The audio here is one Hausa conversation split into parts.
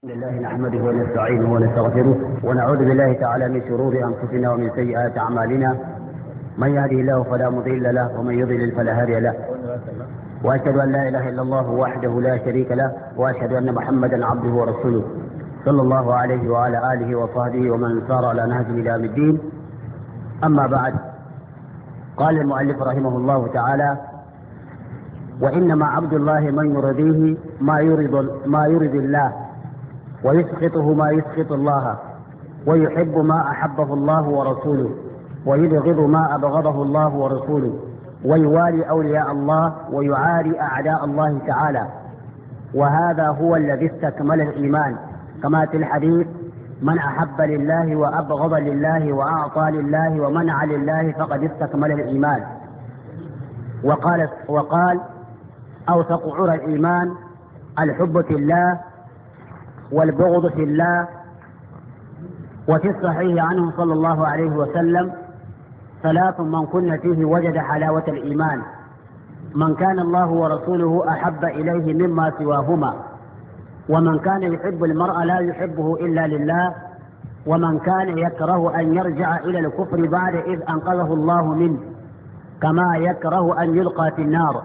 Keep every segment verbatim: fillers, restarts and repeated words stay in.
لله نحمده ونستعينه ونستغفره ونعوذ بالله تعالى من شرور انفسنا ومن سيئات اعمالنا. من يهده الله فلا مضل له ومن يضلل فلا هادي له. واشهد ان لا اله الا الله وحده لا شريك له واشهد ان محمدا عبده ورسوله صلى الله عليه وعلى اله وصحبه ومن سار على نهجه الى يوم الدين. اما بعد، قال المؤلف رحمه الله تعالى: وانما عبد الله من يرضيه ما يرضي ما يرضي الله، ويسخطه ما يسخط الله، ويحب ما أحبه الله ورسوله، ويبغض ما أبغضه الله ورسوله، ويوالي أولياء الله ويعادي أعداء الله تعالى. وهذا هو الذي استكمل الإيمان، كما في الحديث: من أحب لله وأبغض لله وأعطى لله ومنع لله فقد استكمل الإيمان. وقال, وقال أوثق عرى الإيمان الحب في الله والبغض في الله. وفي الصحيح عنه صلى الله عليه وسلم: ثلاث من كن فيه وجد حلاوة الإيمان: من كان الله ورسوله أحب إليه مما سواهما، ومن كان يحب المرء لا يحبه إلا لله، ومن كان يكره أن يرجع إلى الكفر بعد إذ أنقذه الله منه، كما يكره أن يلقى في النار.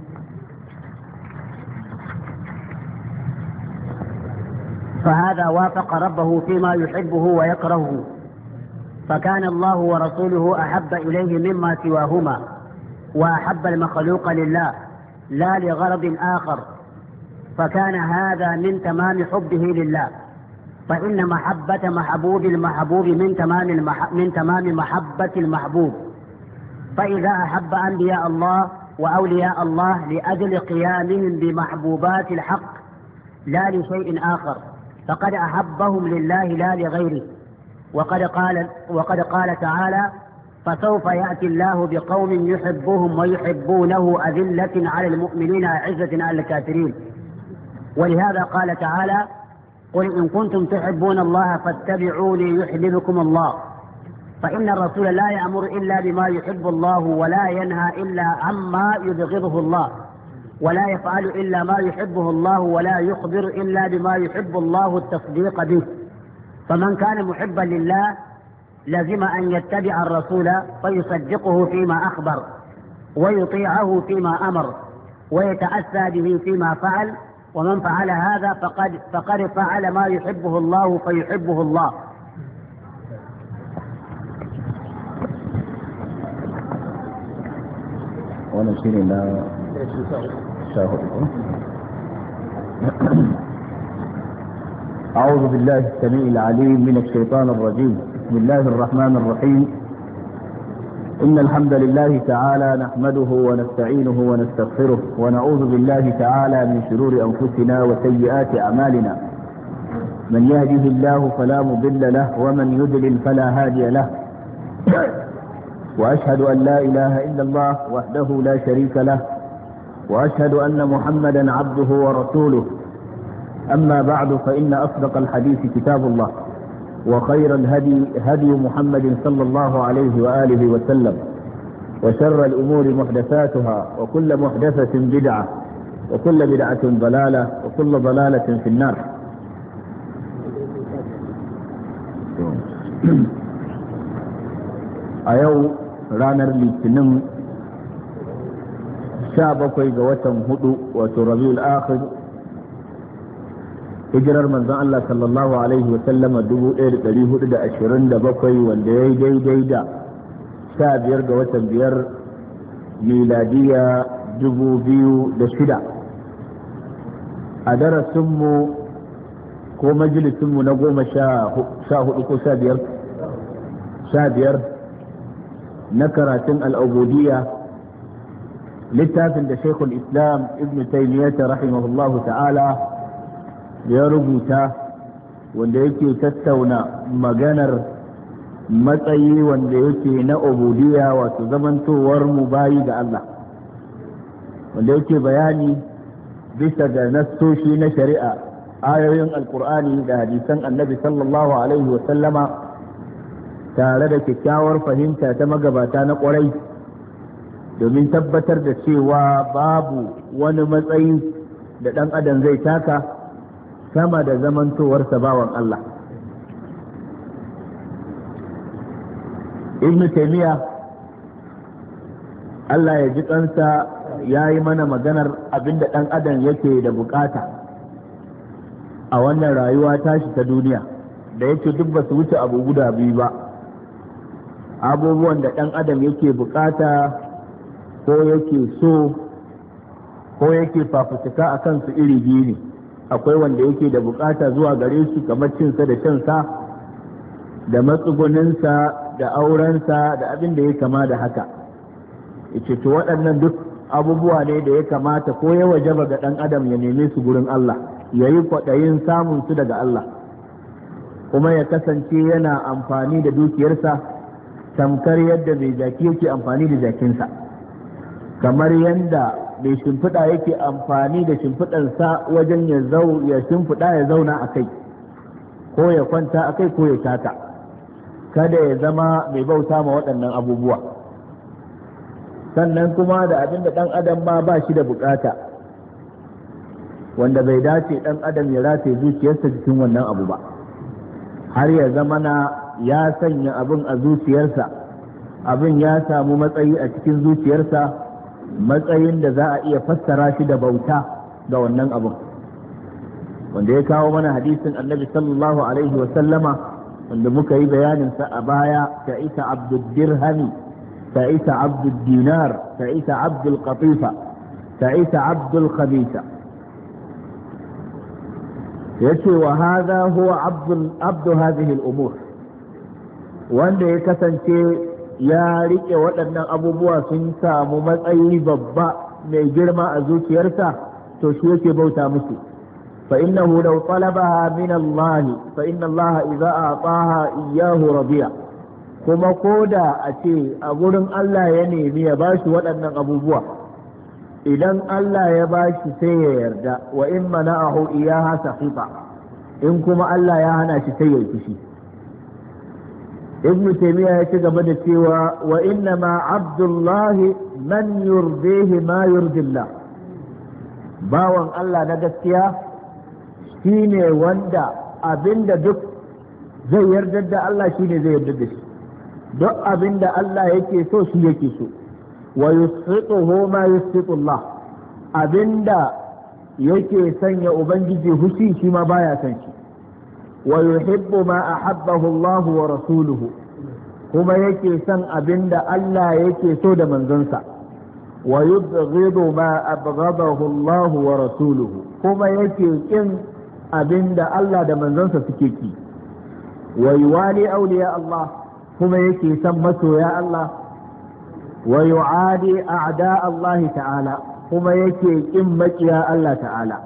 فهذا وافق ربه فيما يحبه ويكرهه، فكان الله ورسوله أحب إليه مما سواهما، وأحب المخلوق لله لا لغرض آخر، فكان هذا من تمام حبه لله. فإن محبة محبوب المحبوب من تمام المح... من تمام محبة المحبوب. فإذا أحب أنبياء الله وأولياء الله لأجل قيامهم بمحبوبات الحق لا لشيء آخر، فقد أحبهم لله لا لغيره. وقد قال, وقد قال تعالى: فسوف يأتي الله بقوم يحبهم ويحبونه أذلة على المؤمنين أعزة على الكافرين. ولهذا قال تعالى: قل إن كنتم تحبون الله فاتبعوني يحببكم الله. فإن الرسول لا يأمر إلا بما يحب الله، ولا ينهى إلا عما يبغضه الله، ولا يفعل إلا ما يحبه الله، ولا يخبر إلا بما يحب الله التصديق به. فمن كان محبا لله لزم أن يتبع الرسول فيصدقه فيما أخبر، ويطيعه فيما أمر، ويتأسى به فيما فعل. ومن فعل هذا فقد, فقد فعل ما يحبه الله فيحبه الله. ونشير إلى أعوذ بالله السميع العليم من الشيطان الرجيم. بسم الله الرحمن الرحيم. إن الحمد لله تعالى نحمده ونستعينه ونستغفره، ونعوذ بالله تعالى من شرور أنفسنا وسيئات أعمالنا. من يهده الله فلا مضل له، ومن يضلل فلا هادي له. وأشهد أن لا إله إلا الله وحده لا شريك له، وأشهد أن محمدا عبده ورسوله. أما بعد، فإن أصدق الحديث كتاب الله، وخير الهدي هدي محمد صلى الله عليه وآله وسلم، وشر الأمور محدثاتها، وكل محدثة بدعة، وكل بدعة ضلالة، وكل ضلالة في النار. أيو رانر لتنم sha bakwai ga watan hudu, wato rabiul akhir, hijirar manzon Allah sallallahu alaihi wa sallama dubu ɗaya da ɗari hudu da ashirin da bakwai, wanda ya yi daidai da sha biyar ga watan biyar miladiya dubu biyu da shida. A darasinmu ko majalisinmu na goma sha hudu ko sha biyar sha biyar na karatun al'ubudiyya, littafin da Sheikhul Islam Ibn Taymiyyah rahimahullahu ta'ala ya rubuta, wanda yake tattauna maganar matsayi wanda yake na ubudiyya, wato zamantowar mu bayi ga Allah, wanda yake bayani bisa ga nassoshi na shari'a, ayoyin alkur'ani da hadisan annabi sallallahu alaihi wa sallama, tare da kyakkyawar fahimta ta magabata na ƙwarai, domin tabbatar da cewa babu wani matsayi da ɗan adam zai taka sama da zamantowarsa bawan Allah. Ibn Taymiyyah Allah ya ji kansa ya yi mana maganar abinda ɗan adam yake da bukata a wannan rayuwa tashi ta duniya, da yake duk ba su wuce abu guda biyu ba. Abubuwan da ɗan adam yake bukata ko yake so ko yake fafutuka a kansu iri biyu ne. Akwai wanda yake da bukata zuwa gare su kamar cinsa da shansa da matsuguninsa da aurensa da abin da ya kama da haka. Yace to waɗannan duk abubuwa ne da ya kamata ko ya wajaba ga ɗan adam ya neme su gurin Allah, ya yi kwaɗayin samun su daga Allah, kuma ya kasance yana amfani da dukiyarsa tamkar yadda mai jaki yake amfani da jakinsa, kamar yadda mai shimfiɗa yake amfani da shimfiɗarsa wajen ya zau ya shimfiɗa ya zauna a kai ko ya kwanta a kai ko ya taka. Kada ya zama mai bauta ma waɗannan abubuwa. Sannan kuma da abin da ɗan adam ma ba shi da bukata, wanda bai dace ɗan adam ya rataye zuciyarsa cikin wannan abu ba, har ya zama na ya sanya abin a zuciyarsa, abin ya samu matsayi a cikin zuciyarsa, matsayin da za a iya fassara shi da bauta ga wannan abin. Wanda ya kawo mana hadisin annabi sallallahu alaihi wa sallama wanda muka yi bayaninsa a baya, ta isa abdul dirhami تعيس عبد الدينار تعيس عبد القطيفة تعيس عبد الخبيثة. يتي وهذا هو عبد عبد هذه الأمور. وأن يكسن شيء يا ريك وأن أبو بوا سنسا ممتعي ببا ميجرما أزوك يرسا تشويك بوتا مسي، فإنه لو طلبها من الله فإن الله إذا أعطاها إياه رضيع. kuma ko da a ce a gurin Allah ya nemi ya bashi waɗannan abubuwa, idan Allah ya bashi sai ya yarda, wa in mana'ahu iyaha sakhita, in kuma Allah ya hana shi sai ya fushi. Ibn Taymiyyah ya ci gaba da cewa wa inna ma abdullahi man yurdihi ma yurdillah, bawan Allah na gaskiya shine wanda abinda duk zai yarda da Allah shine zai yarda da shi, duk abin da Allah yake so shi yake so. Wa yusrituhu ma yusritullah, abinda yake sanya ubangiji hushi shi ma baya son shi. Wa yuhibbu ma ahabbahu Allah wa rasuluhu, kuma yake son abinda Allah yake so da manzonsa. Wa yubghidu ma abghadahu Allah wa rasuluhu, kuma yake kin abinda Allah da manzonsa suke ki. Wa yuwali awliya Allah, kuma yake san masoya Allah. Wa yu'adi a'da Allah ta'ala, kuma yake kin makiya Allah ta'ala.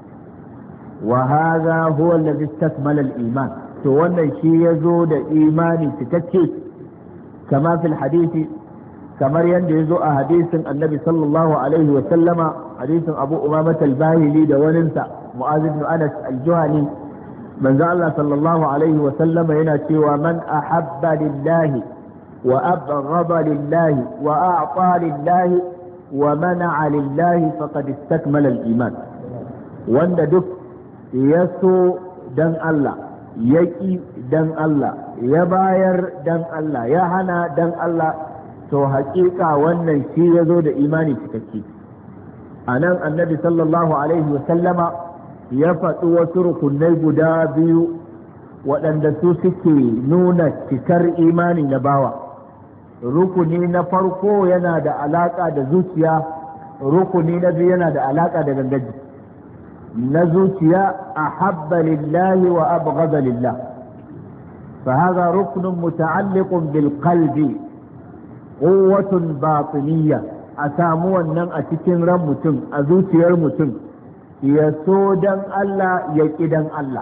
Wa hadha huwa alladhi istakmala al-iman, to wannan shi yazo da imani cikakke, kama fil hadisi, kamar yadda yazo a hadisin annabi sallallahu alaihi wa sallama, hadisin Abu Umamah al-Bahili da waninsa Mu'adh ibn Anas al-Juhani. manzo Allah sallallahu alaihi wa sallama yana cewa man ahabba lillahi wa abghada lillahi wa a'ta lillahi wa mana'a lillahi faqad istakmala al-iman. Wanda duk ya so dan Allah, ya ƙi dan Allah, ya bayar dan Allah, ya hana dan Allah, to haƙiƙa wannan shi ya zo da imani cikakke. A nan annabi sallallahu alaihi wa sallama ya faɗi wasu rukunai guda biyu waɗanda su suke nuna cikar imani na bawa. Rukuni na farko yana da alaƙa da zuciya, rukuni na biyu yana da alaƙa da gangaji. Na zuciya ahabba lillahi wa abghada lillah, fa hadha ruknun muta'alliqun bil qalbi, quwwatun batiniyya. A samu wannan a cikin ran mutum, a zuciyar mutum, ya so dan Allah, ya ƙi dan Allah,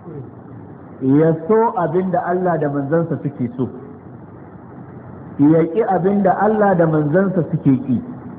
ya so abinda Allah da manzansa suke so, ya ƙi abinda Allah da manzansa suke ƙi.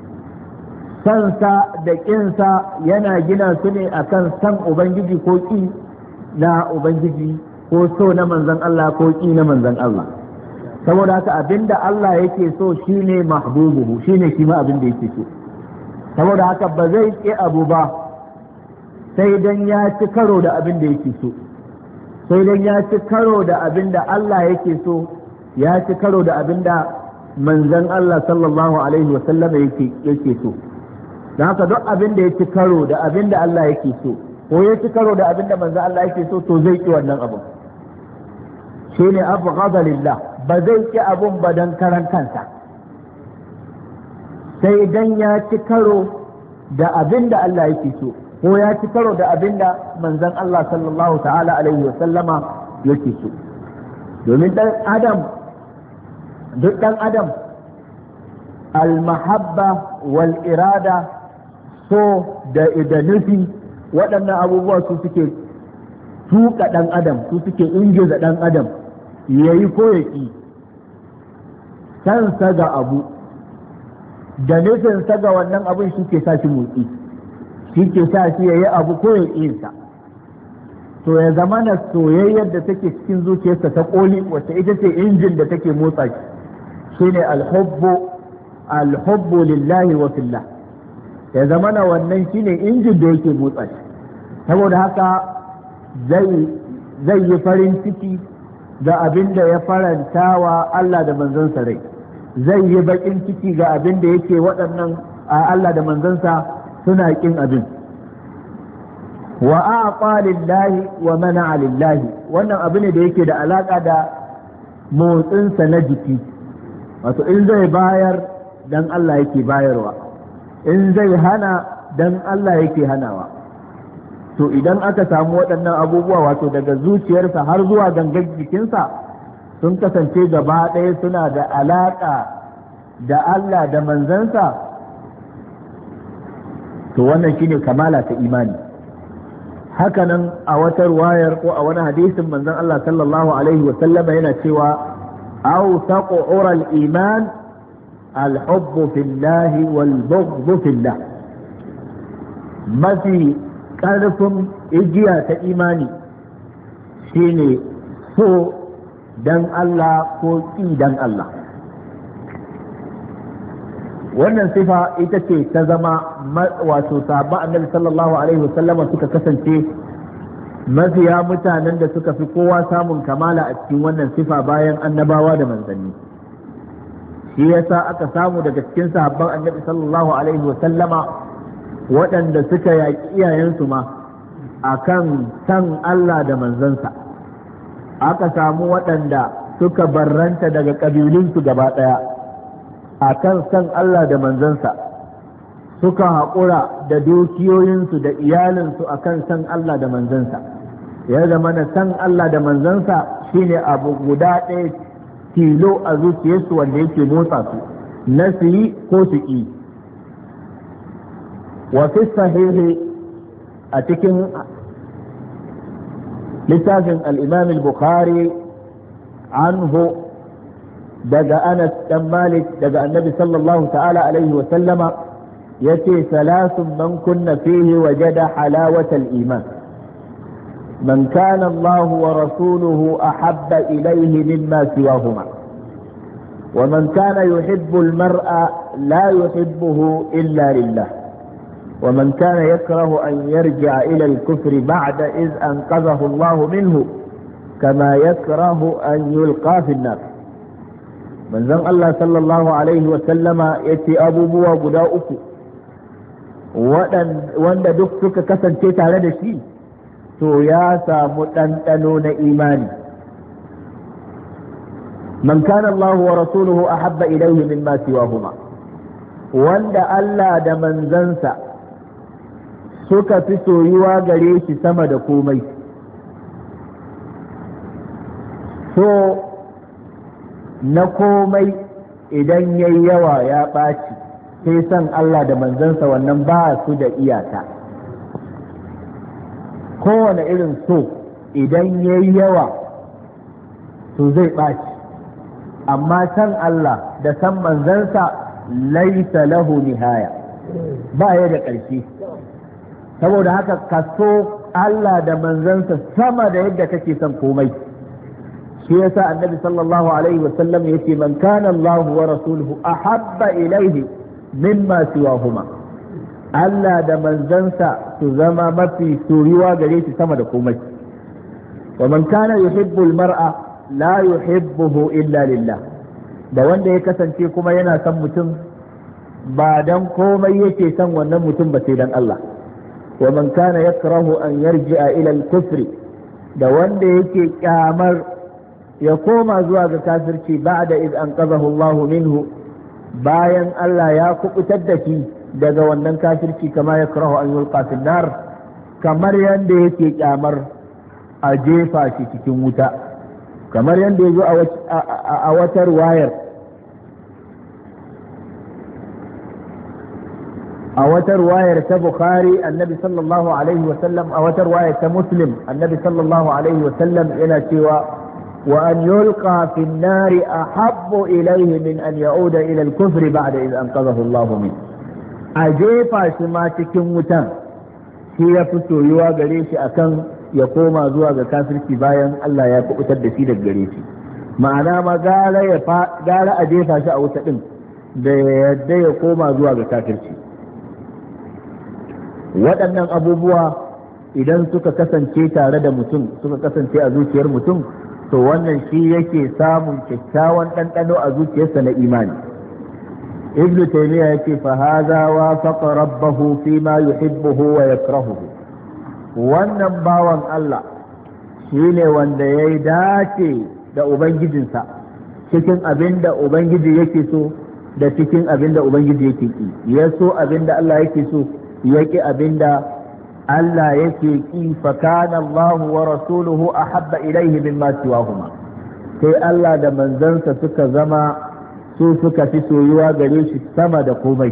Sansa da ƙinsa yana gina su ne akan san Ubangiji ko ƙi na Ubangiji, ko so na manzan Allah ko ƙi na manzan Allah. Saboda haka abinda Allah yake so shine mahbubuhu, shine shi ma abinda yake so. Saboda haka ba zai ƙi abu ba sai dan ya ci karo da abin da yake so sai dan ya ci karo da abin da Allah yake so ya ci karo da abin da manzon Allah sallallahu alaihi wa sallam yake yake so dan haka duk abin da ya ci karo da abin da Allah yake so ko ya ci karo da abin da manzon Allah yake so to zai ki wannan abin shine abghadha lillah ba zai ki abun ba dan karan kansa sai dan ya ci karo da abin da Allah yake so ko ya ci karo da abin da manzon Allah sallallahu ta'ala alaihi wa sallama yake so domin dan adam duk dan adam al-mahabba wal irada so da da nufi waɗannan abubuwa su suke tuka dan adam su suke ingiza dan adam yayi ko yaki kansa ga abu da nufin sa ga wannan abin shi ke sa shi motsi shi ke sa shi yayi abu ko ya ƙinsa to ya zama na soyayyar da take cikin zuciyarsa ta koli wacce ita ce injin da take motsa shi shine alhubbu alhubbu lillahi wa fillah ya zama na wannan shine injin da yake motsa shi saboda haka zai zai yi farin ciki da abin da ya faranta wa Allah da manzansa rai zai yi bakin ciki ga abin da yake waɗannan a Allah da manzansa suna kin abin wa a'qa lillahi wa mana'a lillahi wannan abu ne da yake da alaka da motsinsa na jiki wato in zai bayar dan Allah yake bayarwa in zai hana dan Allah yake hanawa to idan aka samu waɗannan abubuwa wato daga zuciyarsa har zuwa gangan jikinsa sun kasance gaba ɗaya suna da alaƙa da Allah da manzansa to wannan shine kamala ta imani hakanan a wata ruwayar ko a wani hadisin manzon Allah sallallahu alaihi wa sallama yana cewa awsaqu ural iman al-hubbu fillahi wal bughdhu fillah mafi ƙarfin igiya ta imani shine so dan Allah ko ƙi dan Allah wannan sifa ita ce ta zama wato sahabban annabi sallallahu alaihi wasallama suka kasance mafiya mutanen da suka fi kowa samun kamala a cikin wannan sifa bayan annabawa da manzanni shi yasa aka samu daga cikin sahabban annabi sallallahu alaihi wasallama waɗanda suka yaƙi iyayensu ma akan san Allah da manzansa aka samu waɗanda suka barranta daga ƙabilunsu gaba ɗaya a kan san Allah da manzansa suka haƙura da dukiyoyinsu da iyalinsu a kan san Allah da manzansa ya zama na san Allah da manzansa shine abu guda ɗaya tilo a zuciyarsu wanda yake motsa su na su yi ko su ƙi wa fi sahihi a cikin littafin al-imam al-bukhari anhu daga Anas dan Malik daga Annabi sallallahu ta'ala alaihi wa sallama yace salasun man kunna fihi wajada halawatal iman man kana Allah wa rasuluhu ahabba ilayhi mimma siwahuma wa man kana yuhibbu al-mar'a la yuhibbuhu illa lillah wa man kana yakrahu an yarji'a ila al-kufri ba'da iz anqadhahu Allah minhu kama yakrahu an yulqa fi an-nar manzon Allah sallallahu alaihi wa sallama yace abubuwa guda uku wanda duk suka kasance tare da shi to ya samu ɗanɗano na imani man kana Allah wa rasuluhu ahabba ilayhi mimma siwahuma wanda Allah da manzansa suka fi soyuwa gare shi sama da komai so na komai idan ya yi yawa ya ɓaci sai san Allah da manzansa wannan ba su da iyaka kowane irin so idan ya yi yawa to zai ɓaci amma san Allah da san manzansa laisa lahu nihaya ba ya da ƙarshe saboda haka ka so Allah da manzansa sama da yadda kake son komai shi yasa annabi sallallahu alaihi wa sallam yace man kana Allah wa rasuluhu ahabba ilayhi mimma siwahuma Allah da manzansa su zama mafi soyuwa gare shi sama da komai. wa man kana yuhibbu al-mar'a la yuhibbuhu illa lillah, da wanda ya kasance kuma yana son mutum ba dan komai yake son wannan mutum ba sai dan Allah. wa man kana yakrahu an yarji'a ila al-kufri, da wanda yake kyamar ya koma zuwa ga kafirci ba'da iz anqadhahu Allah minhu, bayan Allah ya kubutar da shi daga wannan kafirci, kama yakrahu an yulqa fi nar, kamar yanda yake kyamar a jefa shi cikin wuta, kamar yanda yazo a wata ruwayar a wata ruwayar ta Bukhari annabi sallallahu alaihi wasallam, a wata ruwayar ta Muslim annabi sallallahu alaihi wasallam yana cewa wa an yulqa fi an-nar ahabbu ilayhi min an ya'uda ila al-kufr ba'da idh anqadhahu Allah min, a jefa shi ma cikin wutan shi ya fi soyuwa gare shi akan ya koma zuwa ga kafirci bayan Allah ya kubutar da shi daga gare shi. ma'ana ma gara ya gara a jefa shi a wuta din da yadda ya koma zuwa ga kafirci. waɗannan abubuwa idan suka kasance tare da mutum, suka kasance a zuciyar mutum, to wannan shi yake samun kyakkyawan ɗanɗano a zuciyarsa na imani. ibnu taymiya yake fa hadha wafaqa rabbahu fi ma yuhibbuhu wa yakrahuhu, wannan bawan Allah shine wanda yayi dace da ubangijinsa cikin abin da ubangiji yake so da cikin abin da ubangiji yake ki. ya so abin da Allah yake so, yake abinda Allah yake ki, fa kana Allah wa rasuluhu ahabba ilayhi mimma siwahuma, sai Allah da manzansa suka zama su suka fi soyuwa gare shi sama da komai.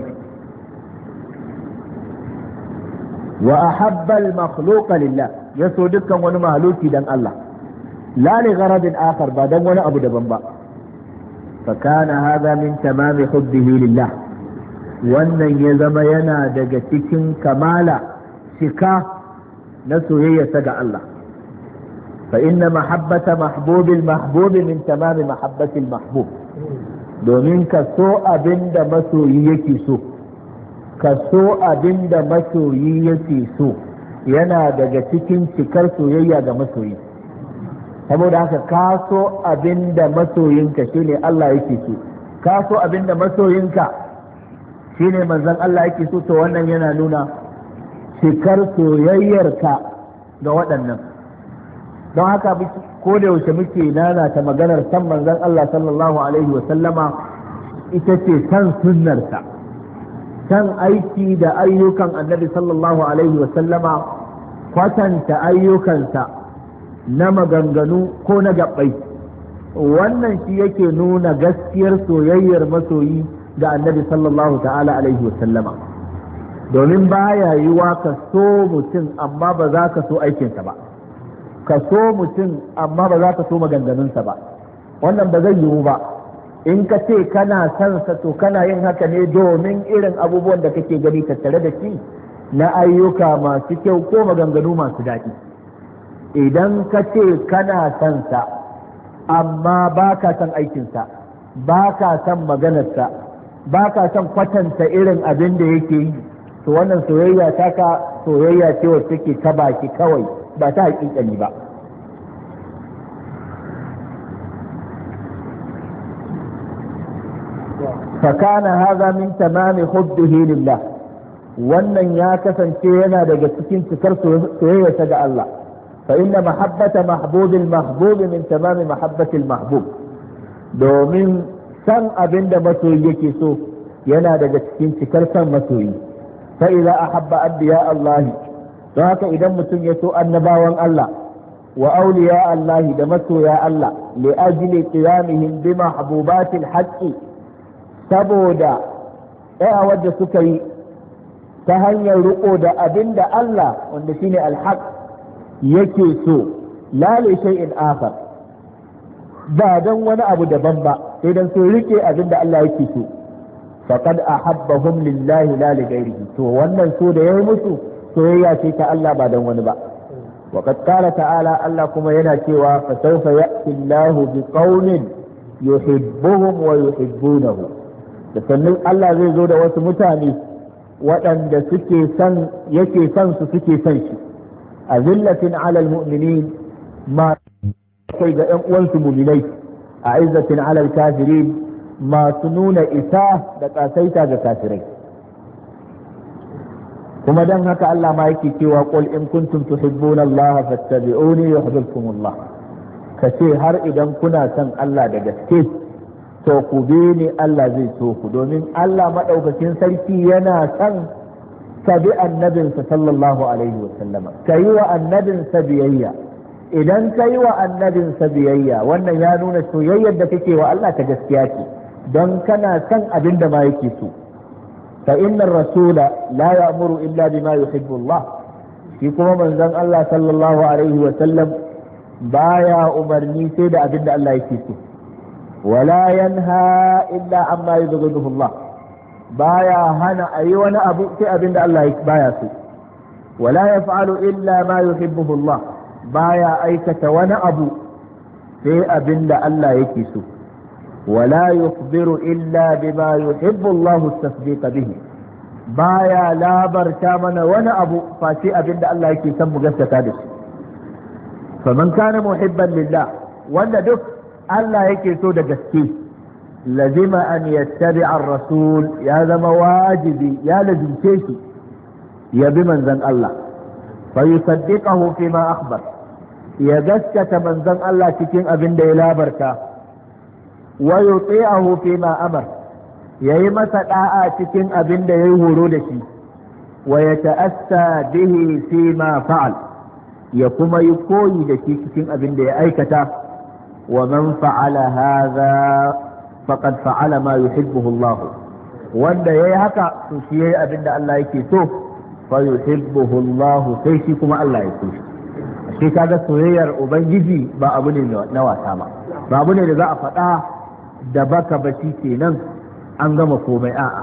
wa ahabba al-makhluqa lillah, ya so dukkan wani mahaluki dan Allah, la li gharadin akhar, ba dan wani abu daban ba. fa kana hadha min tamami hubbihi lillah, wannan ya zama yana daga cikin kamala cika na soyayyarsa ga Allah. fa inna mahabbata mahbubil mahbubi min tamami mahabbatil mahbub, domin ka so abinda masoyi yake so, ka so abinda masoyi yake so yana daga cikin cikar soyayya ga masoyi. saboda haka ka so abinda masoyinka shine Allah yake so, ka so abinda masoyinka shine manzon Allah yake so, to wannan yana nuna cikar soyayyarka ga waɗannan. don haka ko da yaushe muke nanata maganar san manzon Allah sallallahu alaihi wa sallama ita ce san sunnarsa, san aiki da ayyukan annabi sallallahu alaihi wa sallama, kwatanta ayyukansa na maganganu ko na gabbai. wannan shi yake nuna gaskiyar soyayyar masoyi ga annabi sallallahu ta'ala alaihi wasallama, domin baya yiwa ka so mutum amma ba za ka so aikinsa ba, ka so mutum amma ba za ka so maganganunsa ba, wannan ba zai yiwu ba. in ka ce kana son sa, to kana yin haka ne domin irin abubuwan da kake gani tattare da shi na ayyuka masu kyau ko maganganu masu daɗi. idan ka ce kana son sa amma ba ka son aikinsa, ba ka son maganarsa, ba ka son kwatanta irin abin da yake yi, to wannan soyayya ta ka soyayya ce wacce take ta baki kawai, ba ta hakikani ba. fakana hadha min tamami hubbihi lillah, wannan ya kasance yana daga cikin cikar soyayyarsa ga Allah. fa inna mahabbata mahbubil mahbub min tamami mahabbatil mahbub, domin san abin da masoyi yake so yana daga cikin cikar san masoyi. fa idza ahabba anbiya Allah, don haka idan mutum ya so annabawan Allah wa awliya Allah da masoya Allah, li ajli qiyamihim bi mahbubatil haqqi, saboda tsayawar da suka yi ta hanyar riko da abin da Allah wanda shine alhaq yake so, la li shay'in akhar, ba dan wani abu daban ba, sai dan so rike abin da Allah yake so. faqad ahabbahum lillahi la li ghairihi, to wannan so da yayi musu soyayya ce ta Allah ba dan wani ba. wa qad qala ta'ala, Allah kuma yana cewa fa sawfa ya'ti Allahu bi qaumin yuhibbuhum wa yuhibbunahu, da sannan Allah zai zo da wasu mutane waɗanda suke son yake son su suke son shi azillatin alal mu'minin ma kai ga ƴan uwansu mu'minai a izzatin alal kafirin masu nuna isa da kasaita ga kafirai. kuma dan haka Allah ma yake cewa qul in kuntum tuhibbuna Allah fattabi'uni yuhibbukum Allah, kace har idan kuna son Allah da gaske to ku bi ni Allah zai so ku, domin Allah madaukakin sarki yana son ka bi annabinsa sallallahu alaihi wa sallama, kayi wa annabinsa biyayya. idan kayi wa annabinsa biyayya wannan ya nuna soyayyar da kake wa Allah ta gaskiya ce, don kana son abin da ma yake so. fa innar rasula la ya'muru illa bima yuhibbu Allah, shi kuma manzon Allah sallallahu alaihi wa sallam baya umarni sai da abin da Allah yake so. wala yanha illa amma yubghiduhu Allah, baya hana ayi wani abu sai abin da Allah baya so. wala yaf'alu illa ma yuhibbu Allah, baya aikata wani abu sai abin da Allah yake so. ولا يخبر إلا بما يحب الله التصديق به، بايا لا برتامنا وانا أبو فاشي أبن الله يكي سم جسد هذا. فمن كان محبا لله وانا دك الله يكي سود جسكي لزم أن يتبع الرسول، يا ذا مواجبي يا لزم شيكي يا بمن ذن الله فيصدقه فيما أخبر، يا جسكة من ذن الله تكين أبن لا برتا ويطيعه فيما أمر، yayi masa da'a cikin abin da yayi horo da shi, wa yata'assa bihi fi ma fa'al, ya kuma yi koyi da shi cikin abin da ya aikata. wa man fa'ala hadha faqad fa'ala ma yuhibbuhu Allah, wanda yayi haka to shi yayi abin da Allah yake so, fa yuhibbuhu Allah, sai shi kuma Allah ya so shi. shi kaga soyayyar ubangiji ba abu ne na wasa ba, ba abu ne da za a faɗa da baka bashi kenan an gama komai. a'a,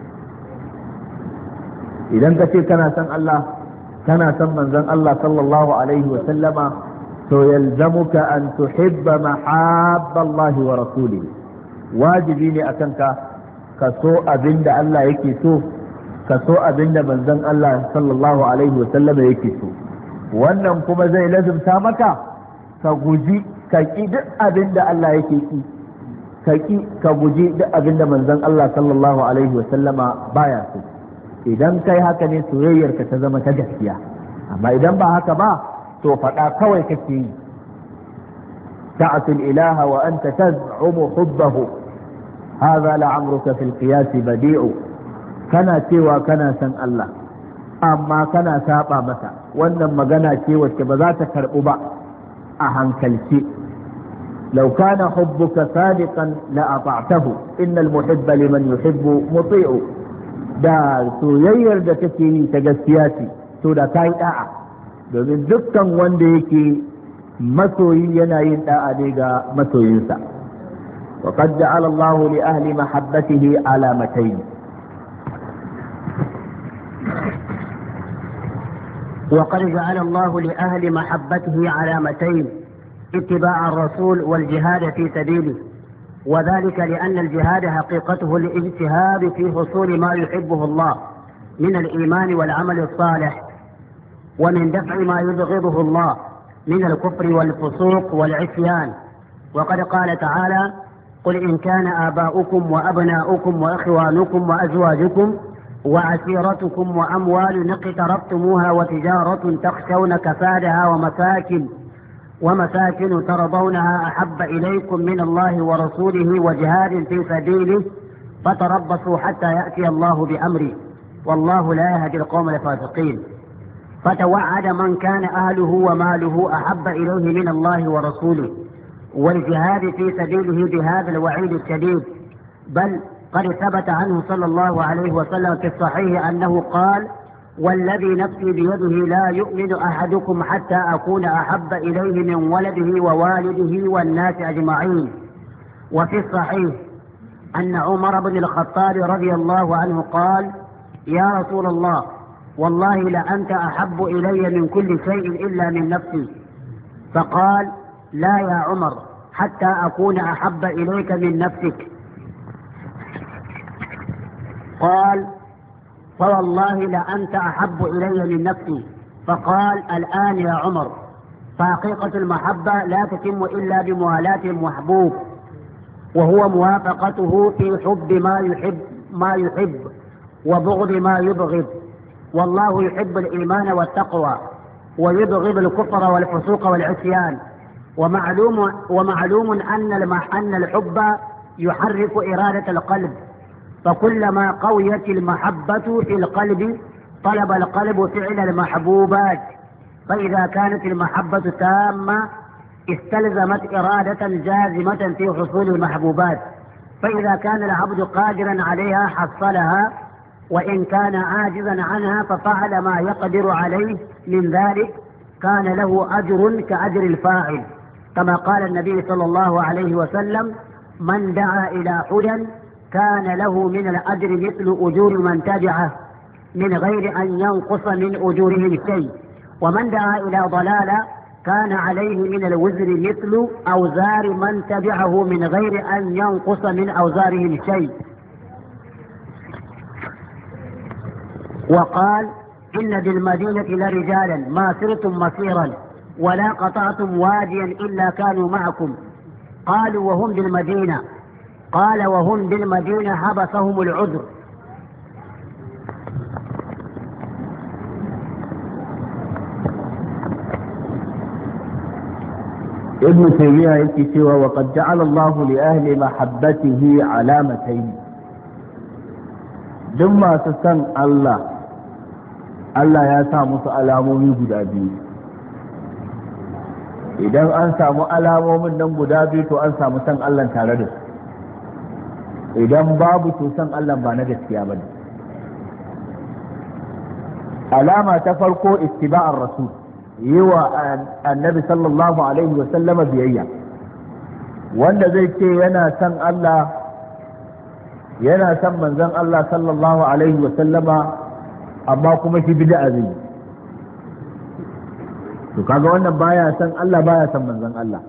idan ka ce kana son Allah kana son manzon Allah sallallahu alaihi wa sallama, to yalzamuka an tuhibba mahabba Allah wa rasulihi, wajibi ne akan ka ka so abinda Allah yake so, ka so abinda manzon Allah sallallahu alaihi wa sallama yake so. wannan kuma zai lazumta maka ka guji ka ki duk abinda Allah yake ki, ka ki ka guji duk abinda manzon Allah sallallahu alaihi wa sallama baya so. idan kai haka ne soyayyarka ta zama ta gaskiya, amma idan ba haka ba to faɗa kawai kake yi. ta'atul ilaha wa anta taz'umu hubbahu, hadha la'amruka fil qiyas badi'u, kana cewa kana san Allah amma kana saba masa, wannan magana ce wacce ba za ta karɓu ba a hankalce. لو كان حبك صادقا لأطعته إن المحب لمن يحب مطيع. da soyayyar da take yi ta gaskiya ce to da ta yi da'a, domin dukkan wanda yake masoyi yana yin da'a ne ga masoyinsa. wa qad ja'ala Allahu li ahli mahabbatihi alamatayn, wa qad ja'ala Allahu li ahli mahabbatihi alamatayn اتباع الرسول والجهاد في سبيله، وذلك لأن الجهاد حقيقته الاجتهاد في حصول ما يحبه الله من الإيمان والعمل الصالح، ومن دفع ما يبغضه الله من الكفر والفسوق والعصيان. وقد قال تعالى: قل إن كان آباؤكم وأبناؤكم وإخوانكم وأزواجكم وعشيرتكم وأموال اقترفتموها وتجارة تخشون كسادها ومساكن ومساكن ترضونها أحب إليكم من الله ورسوله وجهاد في سبيله فتربصوا حتى يأتي الله بأمره والله لا يهدي القوم الفاسقين. فتوعد من كان أهله وماله أحب إليه من الله ورسوله والجهاد في سبيله بهذا الوعيد الشديد، بل قد ثبت عنه صلى الله عليه وسلم في الصحيح أنه قال: والذي نفسي بيده لا يؤمن أحدكم حتى أكون أحب إليه من ولده ووالده والناس أجمعين. وفي الصحيح أن عمر بن الخطاب رضي الله عنه قال: يا رسول الله، والله لأنت أحب إلي من كل شيء إلا من نفسي. فقال: لا يا عمر، حتى أكون أحب إليك من نفسك. قال: فوالله لأنت أحب إلي من نفسي. فقال: الآن يا عمر. فحقيقة المحبة لا تتم إلا بموالاة المحبوب، وهو موافقته في حب ما يحب ما يحب وبغض ما يبغض. والله يحب الإيمان والتقوى ويبغض الكفر والفسوق والعصيان. ومعلوم ومعلوم أن أن الحب يحرك إرادة القلب، فكلما قويت المحبة في القلب طلب القلب فعل المحبوبات، فإذا كانت المحبة تامة استلزمت إرادة جازمة في حصول المحبوبات، فإذا كان العبد قادرا عليها حصلها، وإن كان عاجزا عنها ففعل ما يقدر عليه من ذلك كان له أجر كأجر الفاعل، كما قال النبي صلى الله عليه وسلم: من دعا إلى هدى كان له من الأجر مثل أجور من تبعه من غير أن ينقص من أجورهم شيء، ومن دعا إلى ضلالة كان عليه من الوزر مثل أوزار من تبعه من غير أن ينقص من أوزارهم شيء. وقال: إن بالمدينة لرجالا ما سرتم مصيرا ولا قطعتم واديا إلا كانوا معكم. قالوا: وهم بالمدينة؟ قال: وهم بالمدينة حبسهم العذر. ابن تيمية يكي سوى: وقد جعل الله لأهل محبته علامتين. دم تسن الله Allah ya sa musu alamomi guda biyu. Idan an samu alamomin nan guda biyu to an samu san Allah tare da su. Idan babu to san Allah ba na gaskiya bane. Alama ta farko ittiba'ar rasul, yi wa annabi sallallahu alaihi wa sallama biyayya. Wanda zai ce yana san Allah, yana san manzon Allah sallallahu alaihi wa sallama, amma kuma shi bid'a zai, to kaga wannan baya san Allah baya san manzon Allah,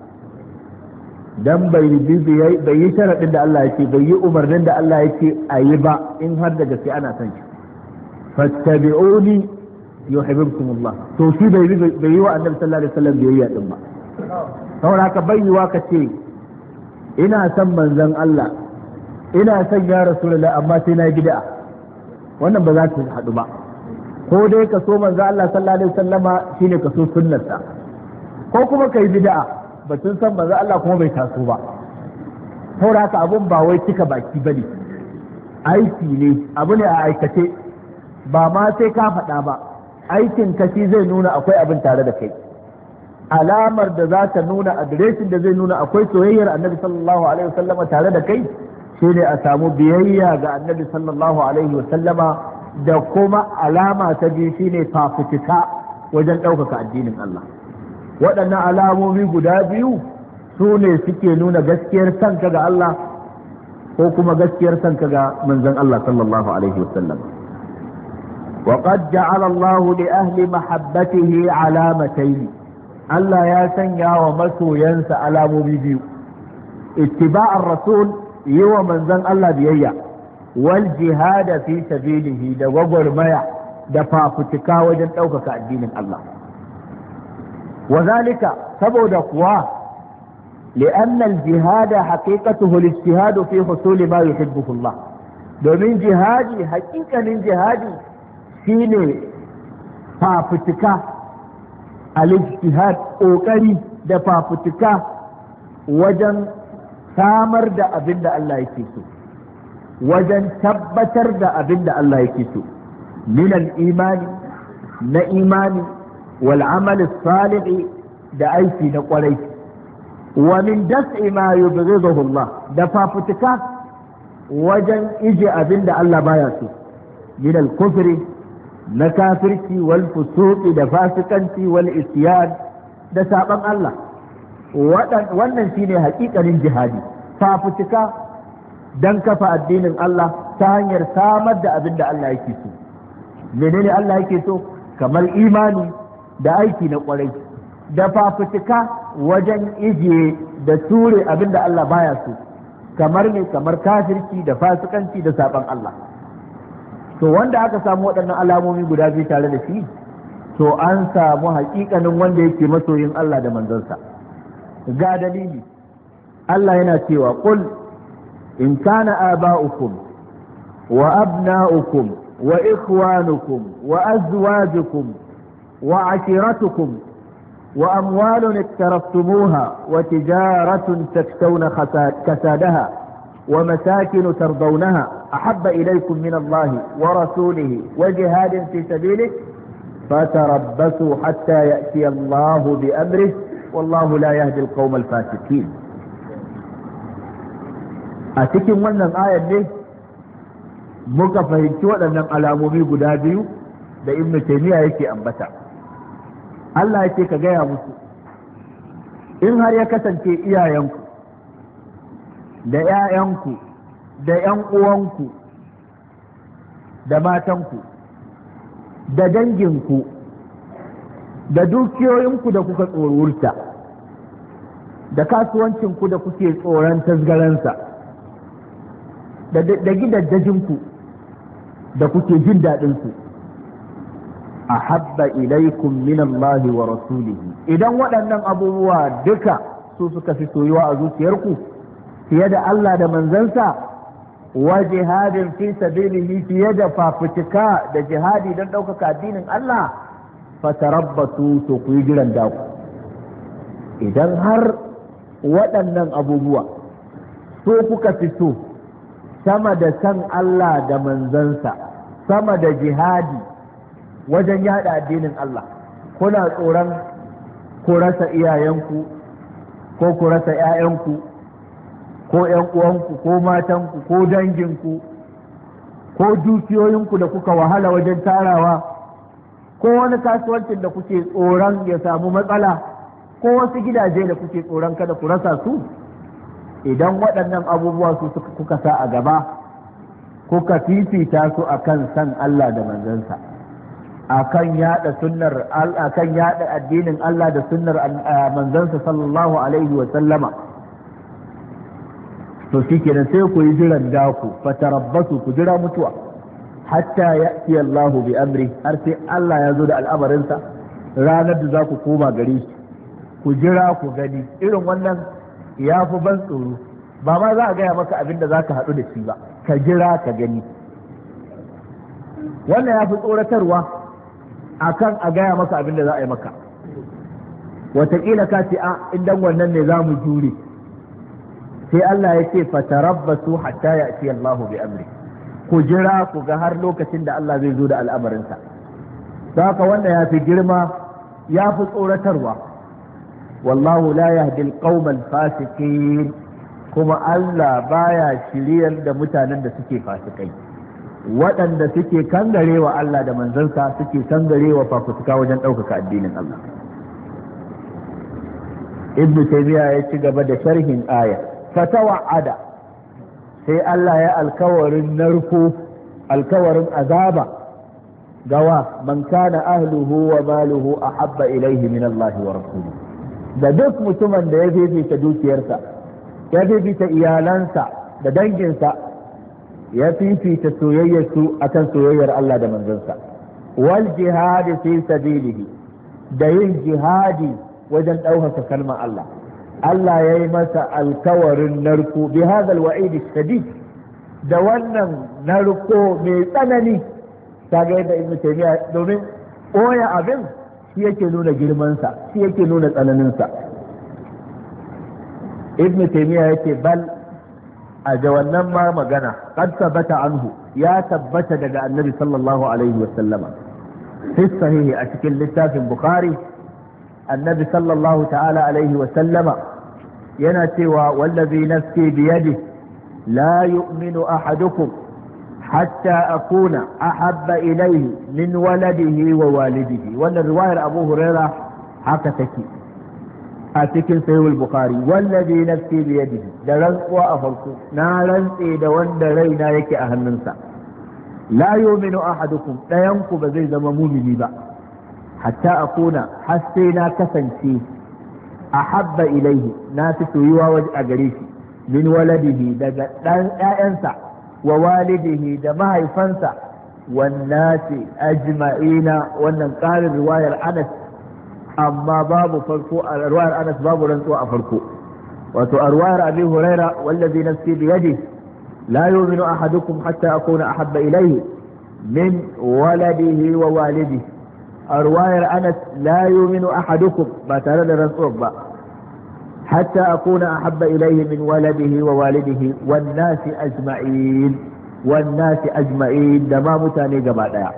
dan bai bai yi sharadin da Allah yake, bai yi umarnin da Allah yake a yi ba, in har da gaske ana san shi. fattabi'uni yuhibbukumullah, to shi bai bai yi wa annabi sallallahu alaihi wasallam biyayya din ba. saboda haka bai yi wa ka ce ina san manzon Allah, ina san ya rasulullahi, amma sai na yi bid'a, wannan ba za ta haɗu ba. ko dai ka so manzo Allah sallallahu alaihi wasallama shine ka so sunnarsa, ko kuma kai bid'a batun san manzo Allah kuma bai taso ba. saboda haka abun ba wai cika baki bane, aiki ne, abu ne a aikace, ba ma sai ka faɗa ba, aikin ka shi zai nuna akwai abin tare da kai. alamar da za ta nuna, adireshin da zai nuna akwai soyayyar annabi sallallahu alaihi wasallama tare da kai shine a samu biyayya ga annabi sallallahu alaihi wasallama, da kuma alama ta biyu shine fafutuka wajen ɗaukaka addinin Allah. waɗannan alamomi guda biyu su ne suke nuna gaskiyar sanka ga Allah ko kuma gaskiyar sanka ga manzon Allah sallallahu alaihi wasallam. وقد جعل الله لأهل محبته علامتين. Allah ya sanya wa masoyansa alamomi biyu: ittiba'ar rasul, yi wa manzon Allah biyayya, wal jihada fi sabilihi, da gwagwarmaya da fafutuka wajen ɗaukaka addinin Allah. wa zalika, saboda kuwa li'anna al-jihada haqiqatuhu al-ijtihad fi husuli ma yuhibbuhu Allah, domin jihadi, haƙiƙanin jihadi shine fafutuka, al-ijtihad, ƙoƙari da fafutuka wajen samar da abin da Allah yake so, wajen tabbatar da abin da Allah yake so, min al-imani, na imani, wal amal salih, da aiki na kwarai, wa min das'i ma yubghiduhu Allah, da fafutuka wajen ije abin da Allah baya so, min al-kufri, na kafirci, wal fusuqi, da fasikanci, wal isyan, da saban Allah. wannan shine haƙiƙanin jihadi, fafutuka dan kafa addinin Allah ta hanyar samar da abin da Allah yake so. menene Allah yake so? kamar imani da aiki na kwarai, da fafutuka wajen ijiye da ture abin da Allah baya so, kamar ne kamar kafirci da fasikanci da saban Allah. to wanda aka samu waɗannan alamomi guda biyu tare da shi to an samu haƙiƙanin wanda yake masoyin Allah da manzansa. Ga dalili Allah yana cewa qul in kana aba'ukum wa abna'ukum wa ikhwanukum wa azwajukum wa ashiratukum wa amwalun iktaraftumuha wa tijaratun takshawna kasadaha wa masakin tardawnaha ahabba ilaykum min Allah wa rasulihi wa jihadin fi sabilihi fatarabbasu hatta ya'ti Allah bi amrihi wallahu la yahdi al-qawma al-fasiqin. A cikin wannan ayar ne muka fahimci waɗannan alamomi guda biyu da Ibn Taymiyyah yake ambata. Allah yake ka gaya musu in har ya kasance iyayenku da ‘ya'yanku da ‘yan uwanku da matanku da danginku da dukiyoyinku da kuka tsorurta da kasuwancinku da kuke tsoron tasgaransa da gidaddajinku da kuke jin daɗinsu ahabba ilaikum min Allah wa rasulihi, idan waɗannan abubuwa duka su suka fi soyuwa a zuciyarku fiye da Allah da manzansa wa jihadin fi sabilihi, fiye da fafutuka da jihadi don ɗaukaka addinin Allah, fatarabbatu to ku yi jiran daku. Idan har waɗannan abubuwa so kuka fi so sama da san Allah da manzansa, sama da jihadi wajen yada addinin Allah, kuna tsoron ku rasa iyayenku ko ku rasa ‘ya'yanku ko ‘yan uwanku ko matanku ko danginku ko dukiyoyinku da kuka wahala wajen tarawa ko wani kasuwancin da kuke tsoron ya samu matsala ko wasu gidaje da kuke tsoron kada ku rasa su. Idan waɗannan abubuwa su kuka sa a gaba kuka fifita su akan san Allah da manzansa, akan yada sunnar akan yada addinin Allah da sunnar manzansa sallallahu alaihi wa sallama, to shikenan sai ku yi jiran daku, fatarabbasu ku jira mutuwa hatta ya'ti Allah bi amri, har sai Allah ya zo da al'amarinsa ranar da za ku koma gare shi. Ku jira ku gani. Irin wannan ya fi ban tsoro, ba ma za a gaya maka abin da za ka haɗu da shi ba, ka jira ka gani. Wannan ya fi tsoratarwa akan a gaya maka abin da za a yi maka. Wataƙila ka ce a idan wannan ne za mu jure, sai Allah ya ce fatarabbasu hatta ya'ti Allahu bi amri, ku jira ku ga har lokacin da Allah zai zo da al'amarinsa. Saka wannan ya fi girma, ya fi tsoratarwa. wallahu la yahdi al-qawma al-fasiqin, kuma Allah baya shiryar da mutanen da suke fasikai, waɗanda suke kangarewa Allah da manzansa, suke kangarewa fafutuka wajen ɗaukaka addinin Allah. Ibn Taymiyyah ya ci gaba da sharhin aya, fatawa'ada, sai Allah ya alkawarin narko, alkawarin azaba gawa man kana ahluhu wa maluhu ahabba ilayhi min Allah wa rasulihi, da duk mutumin da ya fifita dukiyarsa, ya fifita iyalansa da danginsa, ya fifita soyayyarsu akan soyayyar Allah da manzansa, wal jihadi fi sabilihi, da yin jihadi wajen ɗaukaka kalmar Allah. Allah ya yi masa alkawarin narko bi hadha alwa'id shadid, da wannan narko mai tsanani. Kaga yadda Ibn Taymiyyah, domin ɓoye abin shi yake nuna girmansa, shi yake nuna tsananinsa. Ibn Taymiyyah yake bal a da wannan ma magana qad sabata anhu, ya tabbata daga annabi sallallahu alaihi wa sallama fi sahihi, a cikin littafin Bukhari, annabi sallallahu ta'ala alaihi wa sallama yana cewa wallazi nafsi biyadihi la yu'minu ahadukum hatta akuna ahabba ilayhi min waladihi wa walidihi. Wannan riwayar Abu Huraira haka take a cikin sahih al-Bukhari. Wallazi nafsi biyadihi, da rantsuwa a farko, na rantse da wanda raina yake a hannunsa, la yu'minu ahadukum, dayanku ba zai zama mumini ba, hatta akuna, har sai na kasance ahabba ilayhi, na fi soyuwa a gare shi, min waladihi, daga ɗan ƴaƴansa, wa walidihi, da mahaifansa, والناس أجمعين وأن قال رواية أنس أما باب فرقو رواية أنس باب رنسو أفرقو وتأرواية أبي هريرة والذي نفسي بيده لا يؤمن أحدكم حتى أكون أحب إليه من ولده ووالده. أرواية أنس لا يؤمن أحدكم ما ترد رنسو حتى أكون أحب إليه من ولده ووالده والناس أجمعين والناس أجمعين دما متاني جماعة.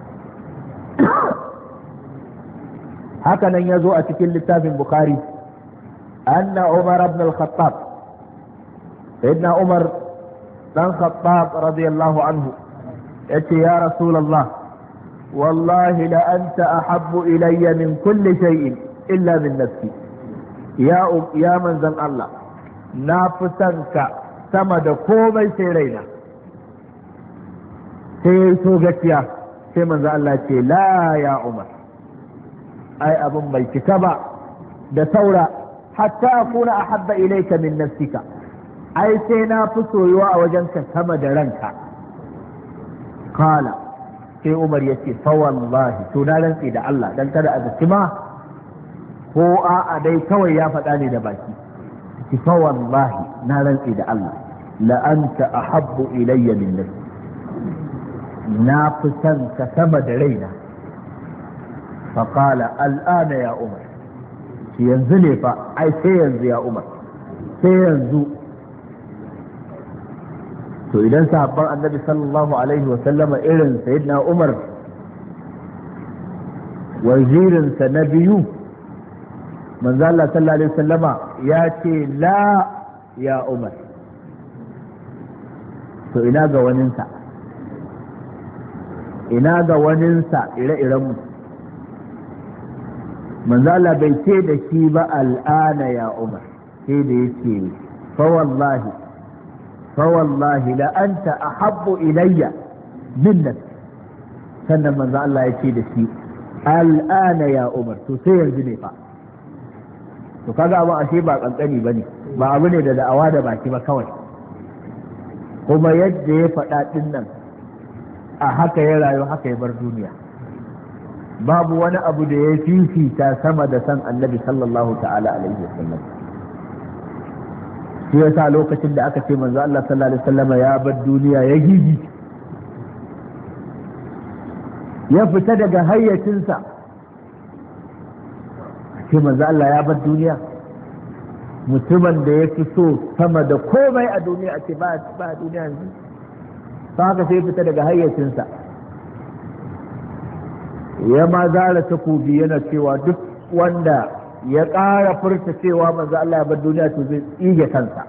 هكذا يزوء أتكل التاب البخاري أن عمر بن الخطاب سيدنا عمر بن الخطاب رضي الله عنه يأتي يا رسول الله والله لأنت أحب إلي من كل شيء إلا من نفسي. يا يا من زن الله نافسنك سمد كومي سيرينا sai so gaskiya sai manzo Allah ce la ya Umar ai abun bai cika ba da saura hatta akuna ahabba ilayka min nafsika ai sai na fi soyuwa a wajenka sama da ranka. Kala sai Umar ya ce fa wallahi to na rantsi da Allah dan kada a zaci ma ko a'a dai kawai ya faɗa ne da baki. Ki fa wallahi na rantsi da Allah la anta ahabbu ilayya min nafsi na fi son ka sama da raina. faƙala al'ana ya umar shi yanzu ne fa ai sai yanzu ya umar sai yanzu. to idan sahabban annabi sallallahu alaihi wa sallama irin sayyidina umar wazirinsa na biyu manzo Allah sallallahu alaihi wa sallama ya ce la ya umar to ina ga waninsa ina ga waninsa ire-irenmu. manzo Allah bai ce da shi ba al'ana ya Umar sai da yake fa wallahi fa wallahi la anta ahabbu ilayya min nafsi. sannan manzo Allah ya ce da shi al'ana ya Umar to sai yanzu ne fa. to kaga abu ashe ba kankani bane ba abu ne da da'awa da baki ba kawai kuma yadda ya faɗa din nan a haka ya rayu haka ya bar duniya. babu wani abu da ya fifita sama da san annabi sallallahu ta'ala alaihi wasallam. shi yasa lokacin da aka ce manzo Allah sallallahu alaihi wasallam ya bar duniya ya gigi ya fita daga hayyacinsa. ce manzo Allah ya bar duniya mutumin da ya fi so sama da komai a duniya a ce ba a duniya yanzu ta haka sai fita daga hayyacinsa ya ma zara takobi yana cewa duk wanda ya ƙara furta cewa manzo Allah ya bar duniya to zai tsige kansa.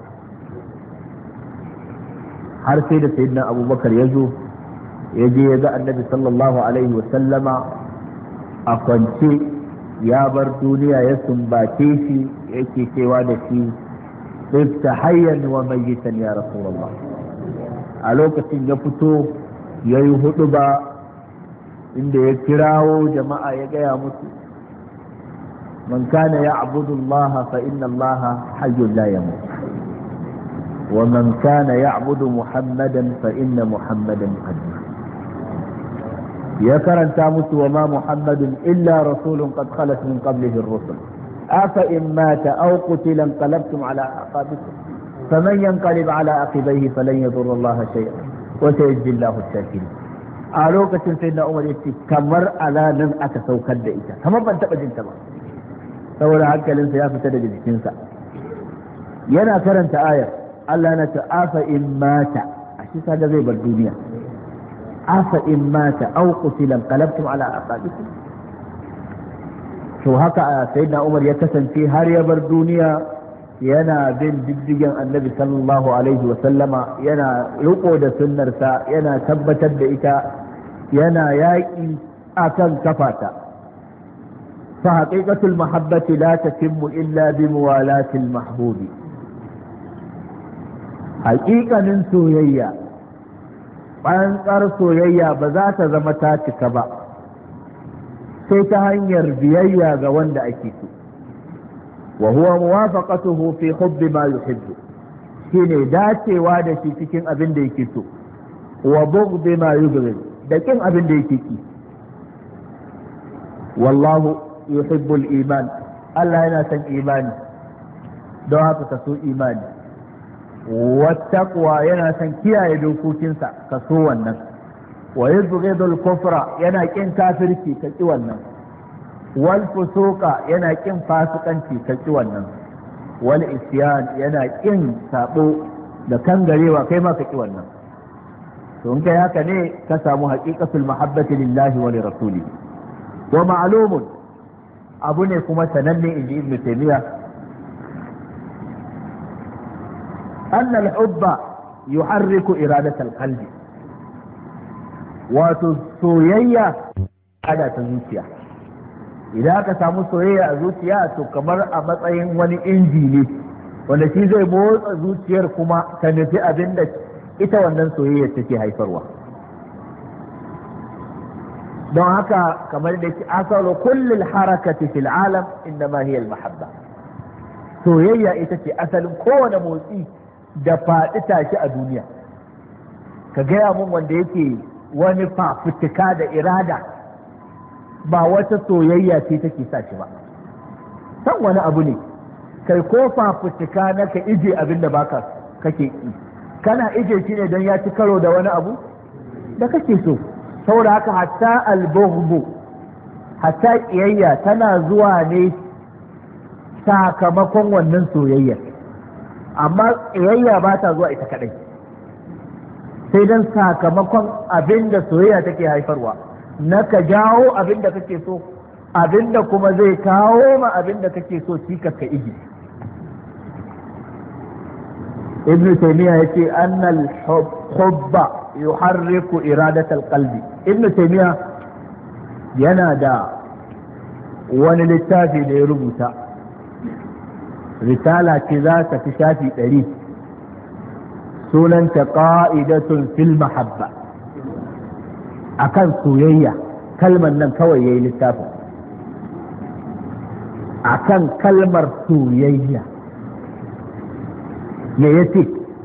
har sai da sayyidina abubakar ya zo ya je ya ga annabi sallallahu alaihi wa sallama a kwance ya bar duniya ya sumbace shi yake cewa da shi tsifta hayyan wa mayyitan ya rasulullah. a lokacin ya fito ya yi hudu ba inda ya kirawo jama'a ya gaya musu man kana ya'budu Allah fa inna Allah hayyun la yamut wa man kana ya'budu Muhammadan fa inna Muhammadan qad ya karanta musu wa ma Muhammadun illa rasulun qad khalat min qablihi ar-rusul afa in mata aw qutila inqalabtum ala aqabikum faman yanqalib ala aqibaihi falan yadurra Allah shay'an wa sayajzi Allahu ash-shakirin. a lokacin sai na Umar yace kamar alanan aka saukar da ita kamar ban taba jinta ba saboda hankalinsa ya fita daga jikinsa yana karanta ayar Allah na ta afa in mata a shi kaga zai bar duniya afa in mata aw qutila qalabtum ala aqabikum. to haka sayyidina Umar ya kasance har ya bar duniya yana bin diddigen annabi sallallahu alaihi wa sallama yana riko da sunnarsa yana tabbatar da ita yana yaƙi akan kafata. فحقيقة المحبة لا تتم إلا بموالاة المحبوب. حقيقة من سويا أنقر سويا بذات زمتاتك با سيتهنير بيا غوند أكيسو وهو موافقته في حب ما يحب shine dacewa da shi cikin abin da yake so wa bughd ma yubghid da kin abin da yake ki wallahu yuhibbul iman Allah yana son imani don haka ka so imani wattaqwa yana son kiyaye dokokinsa ka so wannan wa yubghidul kufra yana kin kafirci ka ki wannan wal fusuqa yana kin fasikanci ka ki wannan wal isyan yana kin sabo da kangarewa kai ma ka ki wannan to in kai haka ne ka samu haqiqatul mahabbati lillahi wa li rasulihi wa ma'lumun abu ne kuma sananne inji ibnu taymiya anna al-hubba yuharriku iradatal qalbi wato soyayya ada ta zuciya idan aka samu soyayya a zuciya to kamar a matsayin wani inji ne wanda shi zai motsa zuciyar kuma ta nufi abin da ita wannan soyayya take haifarwa don haka kamar da ke asalu kullum harakati fil alam innama hiya al mahabba soyayya ita ce asalin kowane motsi da faɗi tashi a duniya ka gaya mun wanda yake wani fafutuka da irada ba wata soyayya ce take sa shi ba san wani abu ne kai ko fafutuka na ka ije abin da baka kake yi kana ije shi ne don ya ci karo da wani abu da kake so saboda haka hatta albughdu hatta kiyayya tana zuwa ne sakamakon wannan soyayya amma kiyayya ba ta zuwa ita kadai sai dan sakamakon abin da soyayya take haifarwa na ka jawo abin da kake so abin da kuma zai kawo ma abin da kake so cikas ka iji ibn taymiya yace annal hubba yuharriku iradatal qalbi ibn taymiya yana da wani littafi da ya rubuta risala ce za ta fi shafi ɗari sunanta qa'idatun fil mahabba akan soyayya kalmar nan kawai yayi littafin akan kalmar soyayya me yace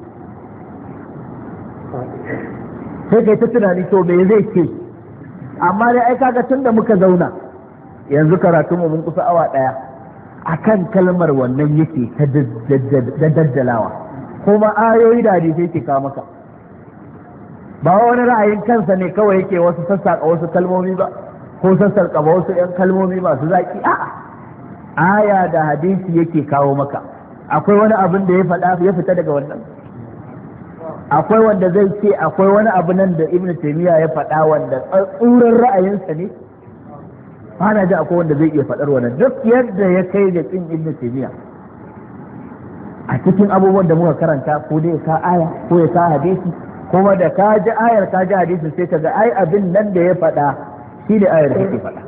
sai kai ta tunani to me zai ce amma dai ai kaga tunda muka zauna yanzu karatu mu mun kusa awa daya akan kalmar wannan yake ta daddalawa kuma ayoyi da hadisi yake kawo maka ba wani ra'ayin kansa ne kawai yake wasu sassaƙa wasu kalmomi ba ko sassaƙa ba wasu 'yan kalmomi masu zaƙi a'a aya da hadisi yake kawo maka akwai wani abin da ya faɗa ya fita daga wannan akwai wanda zai ce akwai wani abu nan da ibn taymiya ya faɗa wanda tsuran ra'ayinsa ne ana ji akwai wanda zai iya faɗar wannan duk yadda ya kai da kin ibn taymiya a cikin abubuwan da muka karanta ko dai ka aya ko ya ka hadisi kuma da ka ji ayar ka ji hadisin sai ka ga ai abin nan da ya faɗa shi ne ayar da take faɗa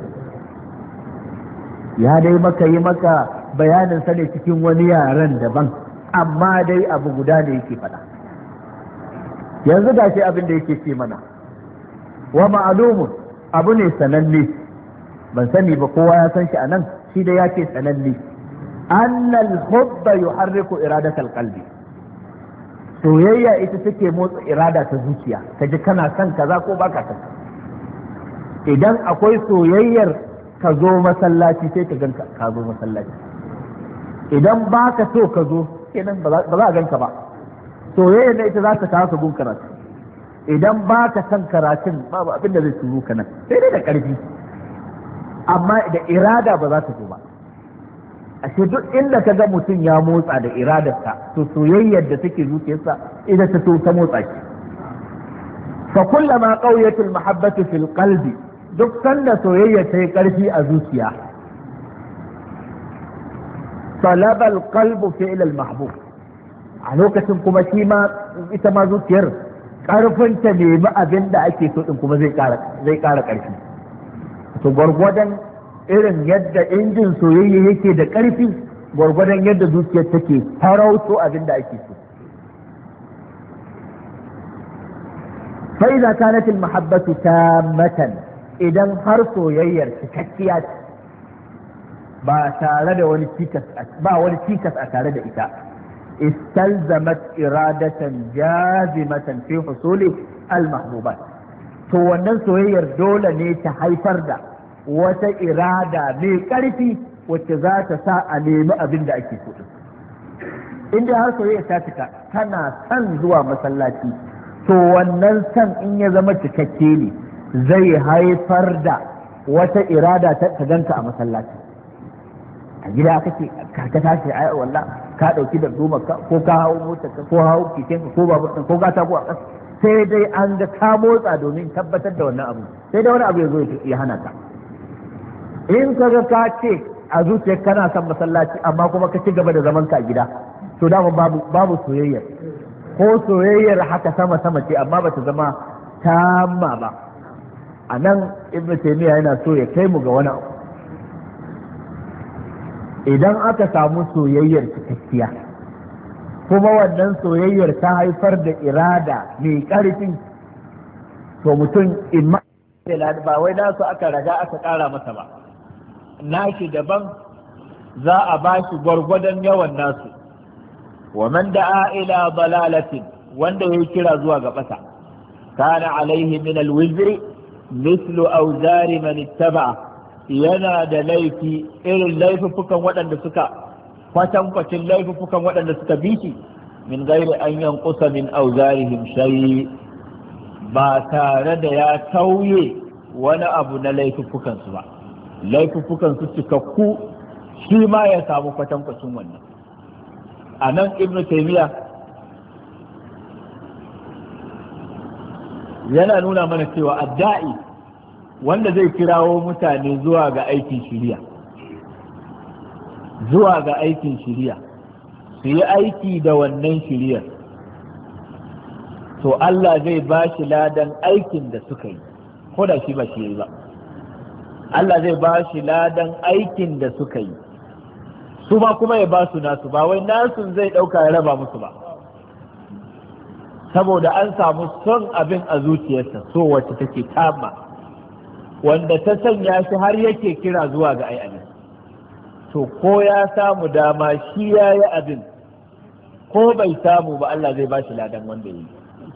ya dai maka yi maka bayanin sa ne cikin wani yaren daban amma dai abu guda ne yake faɗa yanzu ga shi abin da yake ce mana wa ma'lumun abu ne sananne ban sani ba kowa ya san shi a nan shi da ya ce sananne annal hubba yuharriku iradatal qalbi soyayya ita take motsa irada ta zuciya ka ji kana son kaza ko baka son idan akwai soyayyar ka zo masallaci sai ka ganka ka zo masallaci idan baka so ka zo kenan ba za a ganka ba soyayya na ita za ta kawo ka gun karatu idan baka son karatun babu abin da zai turu ka nan sai dai da karfi amma da irada ba za ta zo ba ashe duk inda ka ga mutum ya motsa da iradarsa to soyayyar da take zuciyarsa ita ta so ta motsa shi fa kullama qawiyatul mahabbatu fil qalbi duk sanda soyayya ta yi karfi a zuciya talaba al qalbu fi'l al mahbub a lokacin kuma shi ma ita ma zuciyar karfin ta nemi abin da ake so din kuma zai kara zai kara karfi to gwargwadon irin yadda injin soyayya yake da ƙarfi gwargwadon yadda zuciyar take farauto abin da ake so fa idza kanat al mahabbatu tammatan idan har soyayyar cikakkiya ba tare da wani cikas ba wani cikas a tare da ita istalzamat iradatan jazimatan fi husuli al mahbubat to wannan soyayyar dole ne ta haifar da wata irada mai ƙarfi wacce za ta sa a nemi abin da ake so. Inda har soyayya ta cika tana son zuwa masallaci, to wannan son in ya zama cikakke ne zai haifar da wata irada ta ganta a masallaci. A gida kake ka tashi ai wallah ka dauki da duma ko ka hawo motar ko hawo keken ko babur ko ka tafi a ƙasa, sai dai an ga ka motsa domin tabbatar da wannan abu, sai dai wani abu ya zo ya hana ka. In ka ga ka ce a zuciyar kana son masallaci amma kuma ka ci gaba da zaman ka a gida, to dama babu babu soyayyar, ko soyayyar haka sama sama ce amma bata zama tamma ba. A nan Ibn Taymiyyah yana so ya kai mu ga wani abu. Idan aka samu soyayyar cikakkiya kuma wannan soyayyar ta haifar da irada mai ƙarfi, to mutum imma ba wai nasu aka raga aka ƙara masa ba, nashi daban za a ba shi gwargwadon yawan nasu. wa man da'a ila dalalatin, wanda ya kira zuwa ga ɓata, kana alaihi min alwizri mislu auzari man ittaba'a, yana da laifi irin laifuffukan waɗanda suka kwatankwacin laifuffukan waɗanda suka bi shi, min gairi an yankusa min auzarihim shay, ba tare da ya tauye wani abu na laifuffukan su ba. Laifuffukan su cikakku, shi ma ya samu kwatankwacin wannan. A nan Ibn Taymiyyah yana nuna mana cewa adda'i, wanda zai kirawo mutane zuwa ga aikin shiriya, zuwa ga aikin shiriya, su yi aiki da wannan shiriyar, to Allah zai ba shi ladan aikin da suka yi, ko da shi ba shi yi ba. Allah zai ba shi ladan aikin da suka yi, su ma kuma ya ba su nasu, ba wai nasu zai ɗauka ya raba musu ba, saboda an samu son abin a zuciyarsa, so wacce take kama, wanda ta sanya shi har yake kira zuwa ga ai abin. To ko ya samu dama shi ya yi abin, ko bai samu ba Allah zai ba shi ladan wanda ya yi.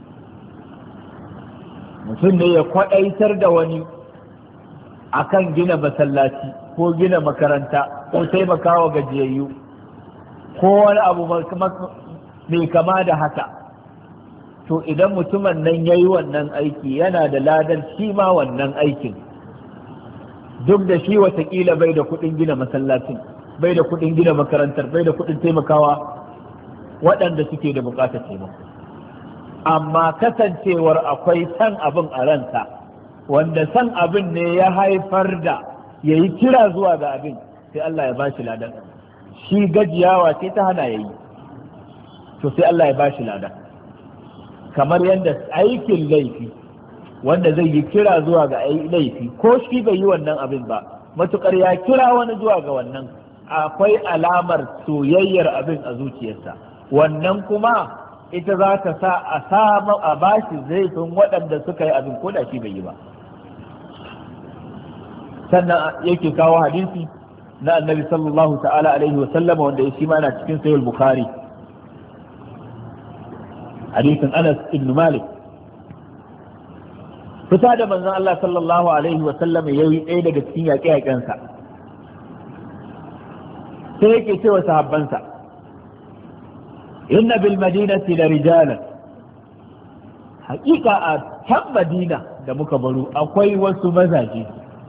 Mutum ne ya kwaɗaitar da wani akan gina masallaci ko gina makaranta ko taimakawa gajiyayyu ko wani abu mai kama da haka, to idan mutumin nan ya yi wannan aiki yana da ladan shi ma wannan aikin, duk da shi watakila bai da kuɗin gina masallacin, bai da kuɗin gina makarantar, bai da kuɗin taimakawa waɗanda suke da buƙatar taimako, amma kasancewar akwai san abin a ransa, wanda san abin ne ya haifar da ya yi kira zuwa ga abin, sai Allah ya bashi ladan. Shi gajiyawa ce ta hana ya yi, to sai Allah ya bashi ladan. Kamar yadda aikin laifi, wanda zai yi kira zuwa ga laifi, ko shi bai yi wannan abin ba, matukar ya kira wani zuwa ga wannan, akwai alamar soyayyar abin a zuciyarsa, wannan kuma ita za ta sa a samu a bashi zaifin waɗanda suka yi abin, ko da shi bai yi ba. Sannan yake kawo hadisi na annabi sallallahu ta'ala alaihi wa sallama, wanda shi ma na cikin sahih al-bukhari, hadisin Anas ibn Malik. Fita da manzon Allah sallallahu alaihi wa sallama yayi ɗaya daga cikin yaƙe-yaƙensa, sai yake cewa sahabbansa, inna bil madinati la rijalan, haƙiƙa a can Madina da muka baro akwai wasu mazaje,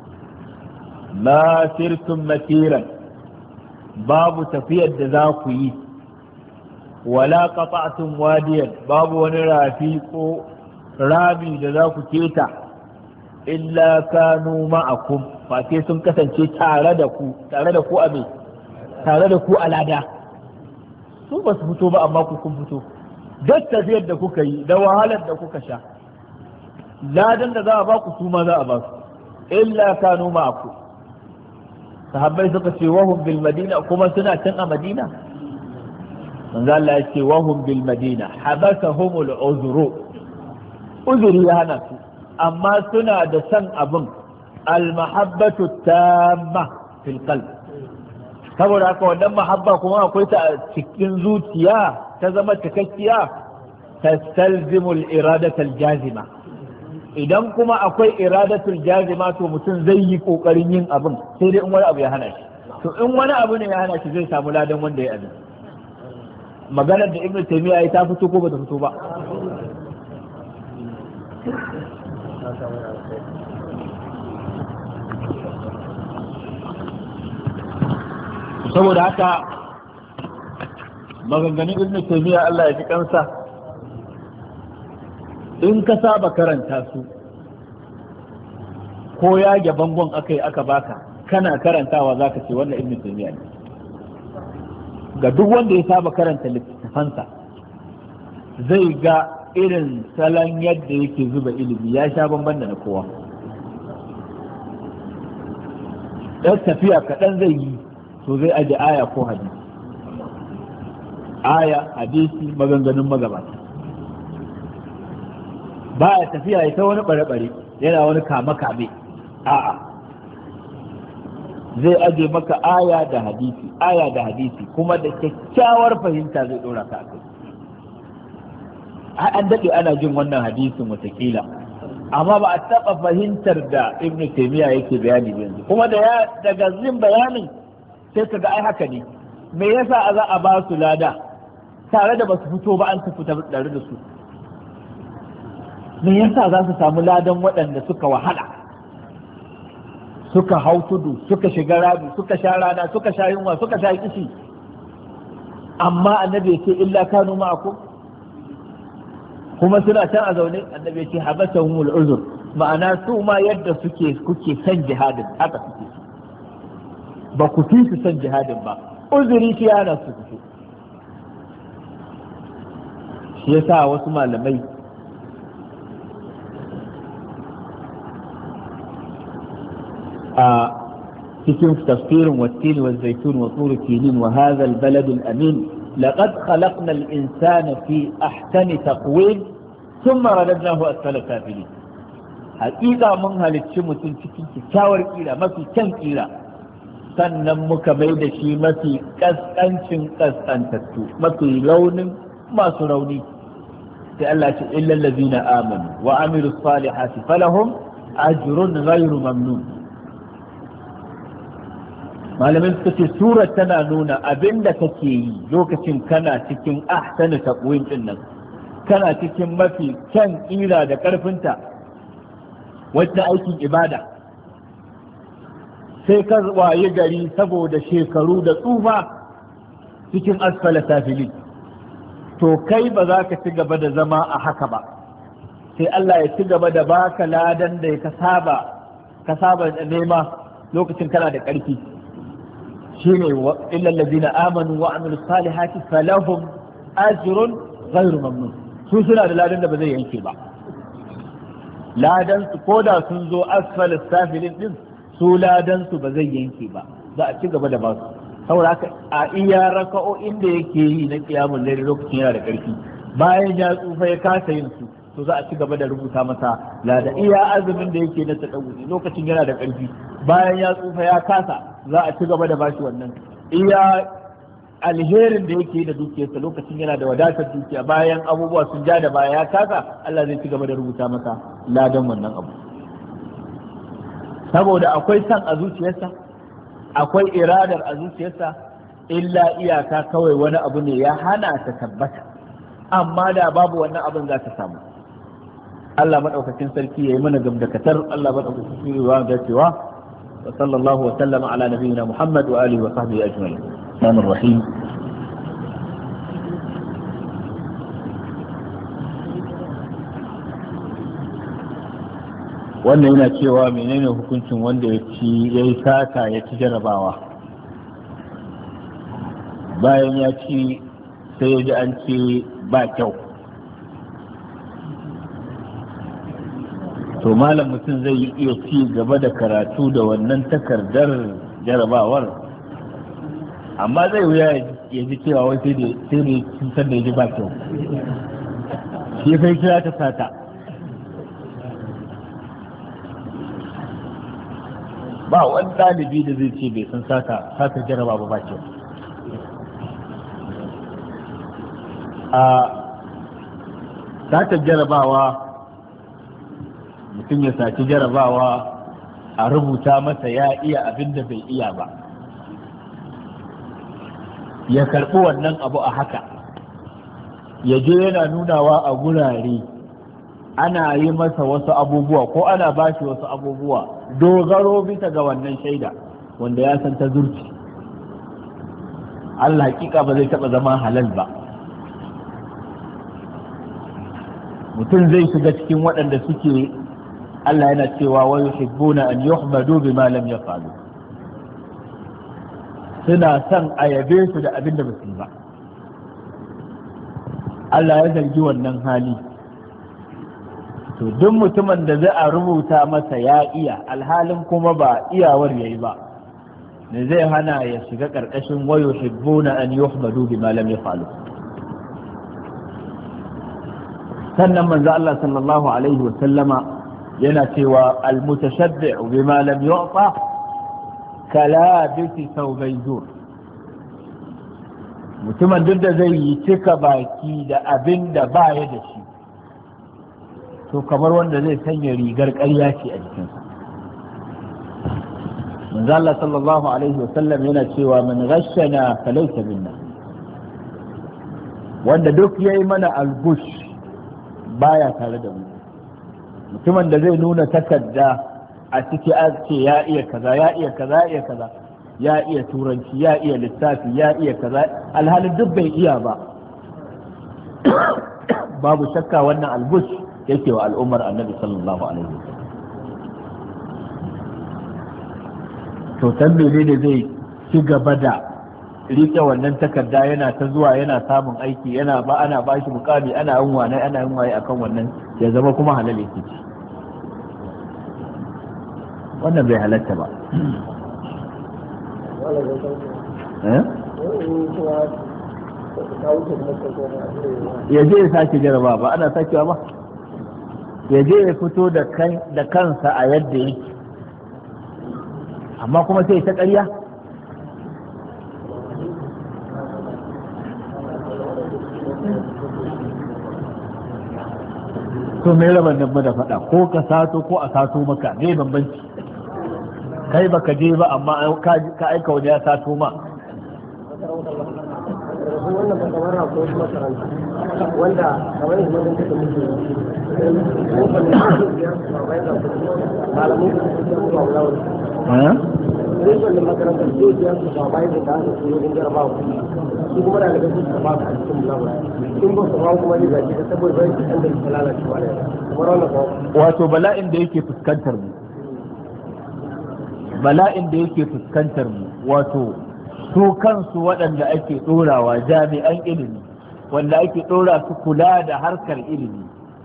ma sirtum masiran, babu tafiyar da za ku yi, wala qata'tum wadiyan, babu wani rafi ko rami da za ku keta, illa kanu ma'akum, face sun kasance tare da ku, tare da ku a me, tare da ku a lada. Su ba su fito ba amma ku kun fito, duk tafiyar da kuka yi da wahalar da kuka sha, ladan da za a ba ku su ma za a ba su, illa kanu ma'akum. Sahabbai suka ce wahum bil madina, kuma suna can a Madina. Manzo Allah ya ce wahum bil madina habasahumul uzru, uzuri ya hana su, amma suna da san abin, al mahabbatu tamma fil qalb, saboda haka wannan mahabba kuma akwai ta a cikin zuciya, ta zama cikakkiya, tastalzimul iradata al jazima, idan kuma akwai iradatul jazima to mutum zai yi kokarin yin abin sai dai in wani abu ya hana shi, to in wani abu ne ya hana shi zai samu ladan wanda ya abin. Maganar da Ibn Taymiyyah ya ta fito ko ba ta fito ba? Saboda haka maganganun Ibn Taymiyyah Allah ya ji kansa, in ka saba karanta su ko yage bangon aka yi aka baka kana karantawa za ka ce wannan Ibn Taymiyyah ne. Ga duk wanda ya saba karanta littattafansa zai ga irin salon yadda yake zuba ilimi ya sha bamban da na kowa. ɗan tafiya kaɗan zai yi to zai aje aya ko hadisi, aya hadisi maganganun magabata. Ba ya tafiya ya ta wani bare-bare yana wani kame-kame, a'a zai aje maka aya da hadisi aya da hadisi kuma da kyakkyawar fahimta zai dora ka akai. An daɗe ana jin wannan hadisin watakila, amma ba a taɓa fahimtar da Ibn Taymiyyah yake bayani yanzu, kuma da ya daga zin bayanin sai ka ga ai haka ne. Me yasa za a ba su lada tare da ba su fito ba an tafi tare da su? Me yasa za su samu ladan waɗanda suka wahala, suka hau tudu, suka shiga rami, suka sha rana, suka sha yunwa, suka sha kishi, amma annabi ya ce illa kanu ma'akum, kuma suna can a zaune? Annabi ya ce habasahumul uzur, ma'ana su ma yadda suke kuke san jihadin haka suke, ba ku fi su san jihadin ba, uzuri shi yana su fito. Shi yasa wasu malamai a cikin tafsirin wattini wa zaitun wa turi sinin wa hadha albalad alamin laqad khalaqna al-insana fi ahsani taqwim thumma radadnahu asfala safilin, haƙiƙa mun halicci mutum cikin kyakkyawar kira, mafi kyan kira, sannan muka mai da shi mafi kaskancin kaskantattu, mafi raunin masu rauni. sai Allah ce illal ladina amanu wa amilus salihati falahum ajrun ghayru mamnun. Malamin suka ce surar tana nuna abinda kake yi lokacin kana cikin ahsanu taqwim din nan, kana cikin mafi kyan kira da karfinta wajen aikin ibada, sai ka waye gari saboda shekaru da tsufa cikin asfala safili, to kai ba za ka ci gaba da zama a haka ba, sai Allah ya ci gaba da baka ladan da ka saba ka saba nema lokacin kana da ƙarfi. shine illa allazina amanu wa amilus salihati falahum ajrun ghayru mamnun, su suna da ladan da ba zai yanke ba. Ladan su koda sun zo asfal safilin din, su ladan su ba zai yanke ba, za a ci gaba da ba su. Saboda haka a iya raka'o'in da yake yi na qiyamul layl lokacin yana da karfi, bayan ya tsufa ya kasa yin su, to za a ci gaba da rubuta masa lada. Iya azumin da yake na tadawudi lokacin yana da karfi, bayan ya tsufa ya kasa, za a ci gaba da bashi wannan. Iya alherin da yake da dukiyarsa lokacin yana da wadatar dukiya, bayan abubuwa sun ja da baya ya kasa, Allah zai ci gaba da rubuta masa ladan wannan abu. Saboda akwai san a zuciyarsa, akwai iradar a zuciyarsa, illa iyaka kawai wani abu ne ya hana ta tabbata, amma da babu wannan abin za ta samu. Allah madaukakin sarki yayi mana gamdakatar, Allah madaukakin sarki ya ga cewa wa sallallahu wa sallama ala nabiyyina Muhammad wa alihi wa sahbihi ajma'in. Rahmanir Rahim. Wannan yana cewa menene hukuncin wanda ya ci yayi sata ya ci jarabawa, bayan ya ci sai ya ji an ce ba kyau, to malam mutum zai yi iya ci gaba da karatu da wannan takardar jarabawar, amma zai wuya ya ji cewa wai sai da cutar da ya ji ba kyau, shi kai kira ta sata. Ba wani ɗalibi da zai ce bai san sata sata jaraba ba ba kyau. A sata jarabawa mutum ya saci jarabawa a rubuta masa ya iya abin da bai iya ba, ya karɓi wannan abu a haka, ya je yana nunawa a gurare ana yi masa wasu abubuwa ko ana ba shi wasu abubuwa dogaro bisa ga wannan shaida wanda ya san ta zurci. Allah hakika ba zai taɓa zama halal ba. Mutum zai shiga cikin waɗanda suke Allah yana cewa wa yuhibbuna an yuhmadu bima lam yafalu, suna son a yabe su da abin da basu yi ba. Allah ya zargi wannan hali. To duk mutumin da za a rubuta masa ya iya alhalin kuma ba iyawar yayi ba, ne zai hana ya shiga karkashin wa yuhibbuna an yuhmadu bima lam yafalu. Sannan manzo Allah sallallahu alaihi wa sallama yana cewa al-mutashabbi'u bima lam yu'ta kalabisi thawbay zur. Mutumin duk da zai yi cika baki da abin da ba ya da shi, to kamar wanda zai sanya rigar ƙarya ce a jikinsa. Manzo Allah sallallahu alaihi wa sallam yana cewa man ghashana falaysa minna, wanda duk yayi mana al-gush baya tare da mu. Mutumin da zai nuna takarda a ciki a ce ya iya kaza ya iya kaza ya iya kaza, ya iya turanci ya iya lissafi ya iya kaza, alhalin duk bai iya ba, babu shakka wannan albush yake wa al'ummar annabi sallallahu alaihi wasallam. to san menene zai ci gaba da rike wannan takarda yana ta zuwa yana samun aiki, yana ba ana ba shi mukami, ana yin wane ana yin waye akan wannan, ya zama kuma halal yake ci. Wannan bai halatta ba. Ya je ya sake jaraba ba ana sakewa ba, ya je ya fito da kansa a yadda yake, amma kuma sai ta ƙarya. to me raban nan da faɗa, ko ka sato ko a sato maka, ne bambanci? Kai baka je ba amma ka aika wani ya sato ma. wannan ba kamar ko makaranta wanda kamar yanzu mun take muke ko ban da ya ba bai da malamin da su ba wala eh wannan makaranta ce ya su ba bai da ta su yin jarabawa su kuma da daga su ba ka cikin lawa in ba su ba kuma ne zaki da saboda bai da da lalace ba kamar wannan ko wato bala'in da yake fuskantar mu bala'in da yake fuskantar mu wato su kansu waɗanda ake ɗorawa jami'an ilimi, wanda ake ɗora su kula da harkar ilimi,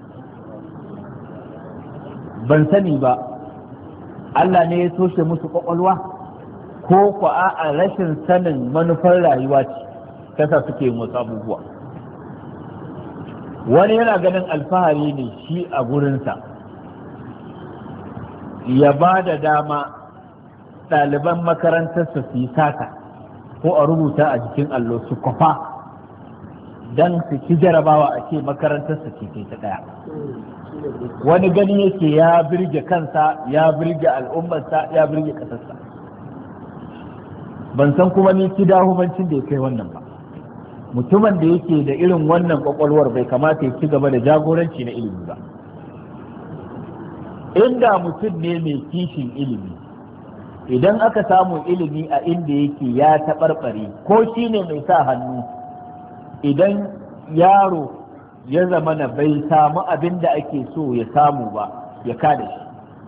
ban sani ba Allah ne ya toshe musu ƙwaƙwalwa ko ku a rashin sanin manufar rayuwa ce kasa suke yin wasu abubuwa. Wani yana ganin alfahari ne shi a gurinsa ya ba da dama ɗaliban makarantarsa su yi sata ko a rubuta a jikin allo su kwafa don su ci jarabawa a ce makarantarsa ce ta ɗaya. Wani gani yake ya birge kansa, ya birge al'ummarsa, ya birge ƙasarsa. Ban san kuma ni kidahumancin da ya kai wannan ba. Mutumin da yake da irin wannan ƙwaƙwalwar bai kamata ya ci gaba da jagoranci na ilimi ba. Inda mutum ne mai kishin ilimi, idan aka samu ilimi a inda yake ya taɓarɓare ko shi ne mai sa hannu, idan yaro ya zama na bai samu abin da ake so ya samu ba ya kada shi,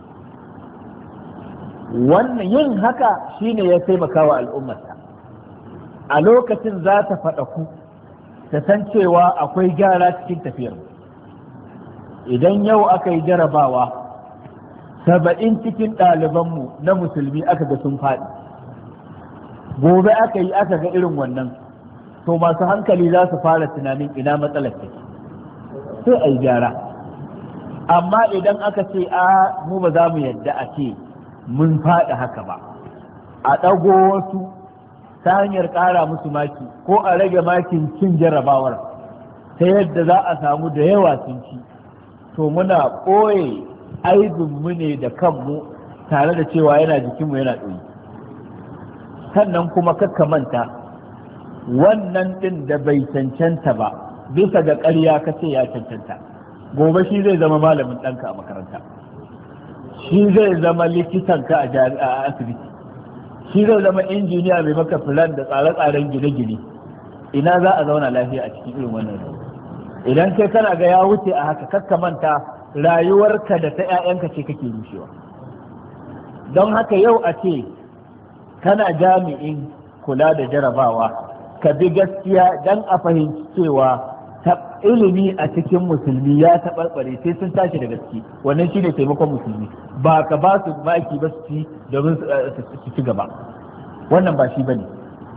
wannan yin haka shine ya taimaka wa al'ummarsa. A lokacin za ta faɗaku ta san cewa akwai gyara cikin tafiyar. Idan yau aka yi jarabawa saba'in cikin ɗalibanmu na musulmi aka ga sun faɗi, gobe aka yi aka ga irin wannan, to masu hankali za su fara tunanin ina matsalar take, sai a yi gyara. Amma idan aka ce a mu ba za mu yadda a ce mun faɗi haka ba, a ɗago wasu ta hanyar ƙara musu maki ko a rage makin cin jarrabawar ta yadda za a samu da yawa sun ci, to muna ɓoye aibinmu ne da kanmu tare da cewa yana jikinmu yana ɗoyi. Sannan kuma kakka manta wannan ɗin da bai cancanta ba bisa ga ƙarya ka ce ya cancanta, gobe shi zai zama malamin ɗanka a makaranta, shi zai zama likitanka a asibiti, shi zai zama injiniya mai maka filan da tsare-tsaren gine-gine. Ina za a zauna lafiya a cikin irin wannan? Idan kai kana ga ya wuce a haka, kakka manta rayuwarka da ta 'ya'yanka ce kake rushewa. Don haka yau a ce kana jami'in kula da jarabawa, ka bi gaskiya don a fahimci cewa ilimi a cikin musulmi ya taɓarɓare, sai sun tashi da gaske. Wannan shi ne taimakon musulmi, ba ka ba su maki ba su ci domin su ci gaba. Wannan ba shi ba ne.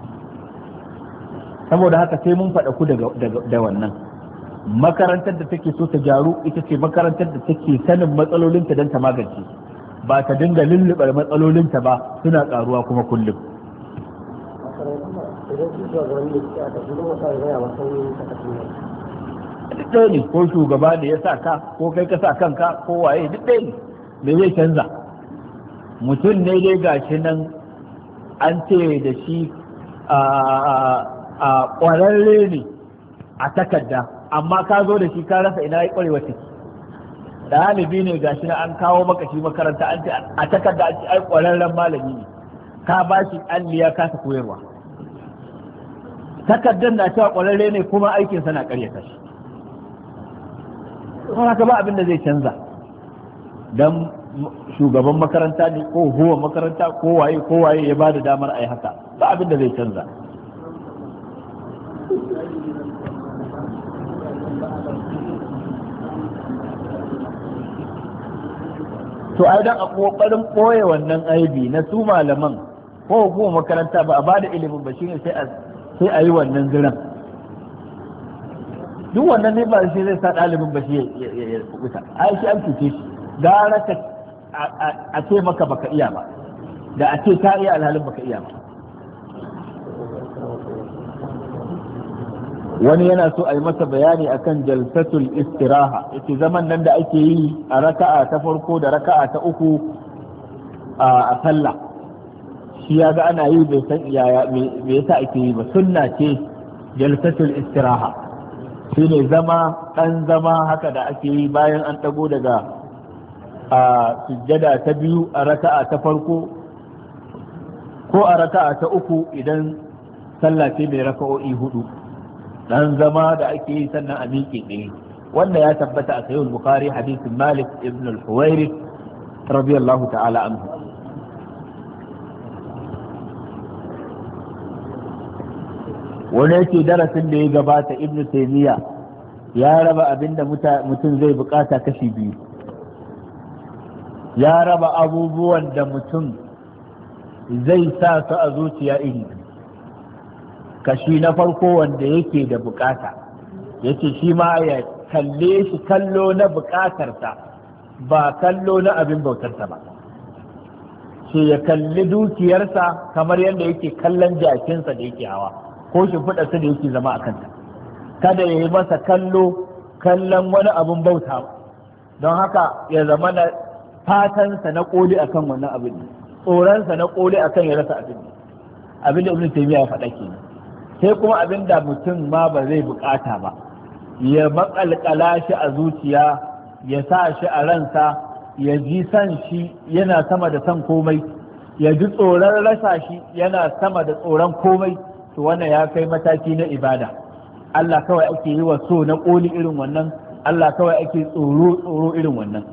Saboda haka sai mun faɗa ku da wannan. Makarantar da take so ta gyaru ita ce makarantar da take sanin matsalolinta don ta magance, ba ta dinga lulluɓar matsalolinta ba suna ƙaruwa kuma kullum. Duk ɗaya ne, ko shugaba ne ya sa ka, ko kai ka sa kanka, ko waye, duk ɗaya ne. Me zai canza? Mutum ne dai gashi nan an ce da shi a ƙwararre ne a takarda, amma ka zo da shi ka rasa ina ya ƙwarewa take. Ɗalibi ne gashi nan an kawo maka shi makaranta, an ce a takarda an ce ai ƙwararren malami ne, ka ba shi alliya kasa koyarwa. Takardar na cewa ƙwararre ne kuma aikinsa na ƙaryata shi. Kuma haka ba abin da zai canza dan shugaban makaranta ne ko huwa makaranta ko waye ko waye ya bada damar ai haka, ba abin da zai canza. To ai dan a kokarin boye wannan aibi na su malaman ko huwa makaranta ba a bada ilimin ba, shine sai a sai a yi wannan ziran. Duk wannan ne ba shi zai sa ɗalibin ba shi ya kubuta. Ai shi an cuce shi, gara ka a ce maka baka iya ba da a ce ka iya alhalin baka iya ba. Wani yana so a yi masa bayani akan jalsatul istiraha, yace zaman nan da ake yi a raka'a ta farko da raka'a ta uku a sallah, shi ya ga ana yi bai san iyaya me yasa ake yi ba. Sunna ce jalsatul istiraha, shine zama ɗan zama haka da ake yi bayan an ɗago daga a sujjada ta biyu a raka'a ta farko ko a raka'a ta uku idan sallah ce mai raka'o'i hudu. Ɗan zama da ake yi sannan a miƙe ɗaya, wanda ya tabbata a sahih bukhari hadisin Malik ibn al-Huwairi radiyallahu ta'ala anhu. Wani yake darasin da ya gabata Ibn Taymiyyah ya raba abinda mutum zai bukata kashi biyu, ya raba abubuwan da mutum zai sa su a zuciya iri. Kashi na farko wanda yake da bukata, yace shi ma ya kalle shi kallo na bukatarsa ba kallo na abin bautarsa ba. Shi ya kalli dukiyarsa kamar yadda yake kallon jakinsa da yake hawa ko shimfiɗa su da yake zama a kanta, kada ya yi masa kallo kallon wani abin bauta. Don haka ya zama na fatansa na koli akan wannan abin, tsoronsa na koli akan ya rasa abin abin da Ibn Taymiyyah ya faɗa kenan. Sai kuma abin da mutum ma ba zai bukata ba, ya makalkala shi a zuciya, ya sa shi a ransa, ya ji san shi yana sama da san komai, ya ji tsoron rasa shi yana sama da tsoron komai. To wannan ya kai mataki na ibada. Allah kawai ake yi wa so na koli irin wannan, Allah kawai ake tsoro tsoro irin wannan.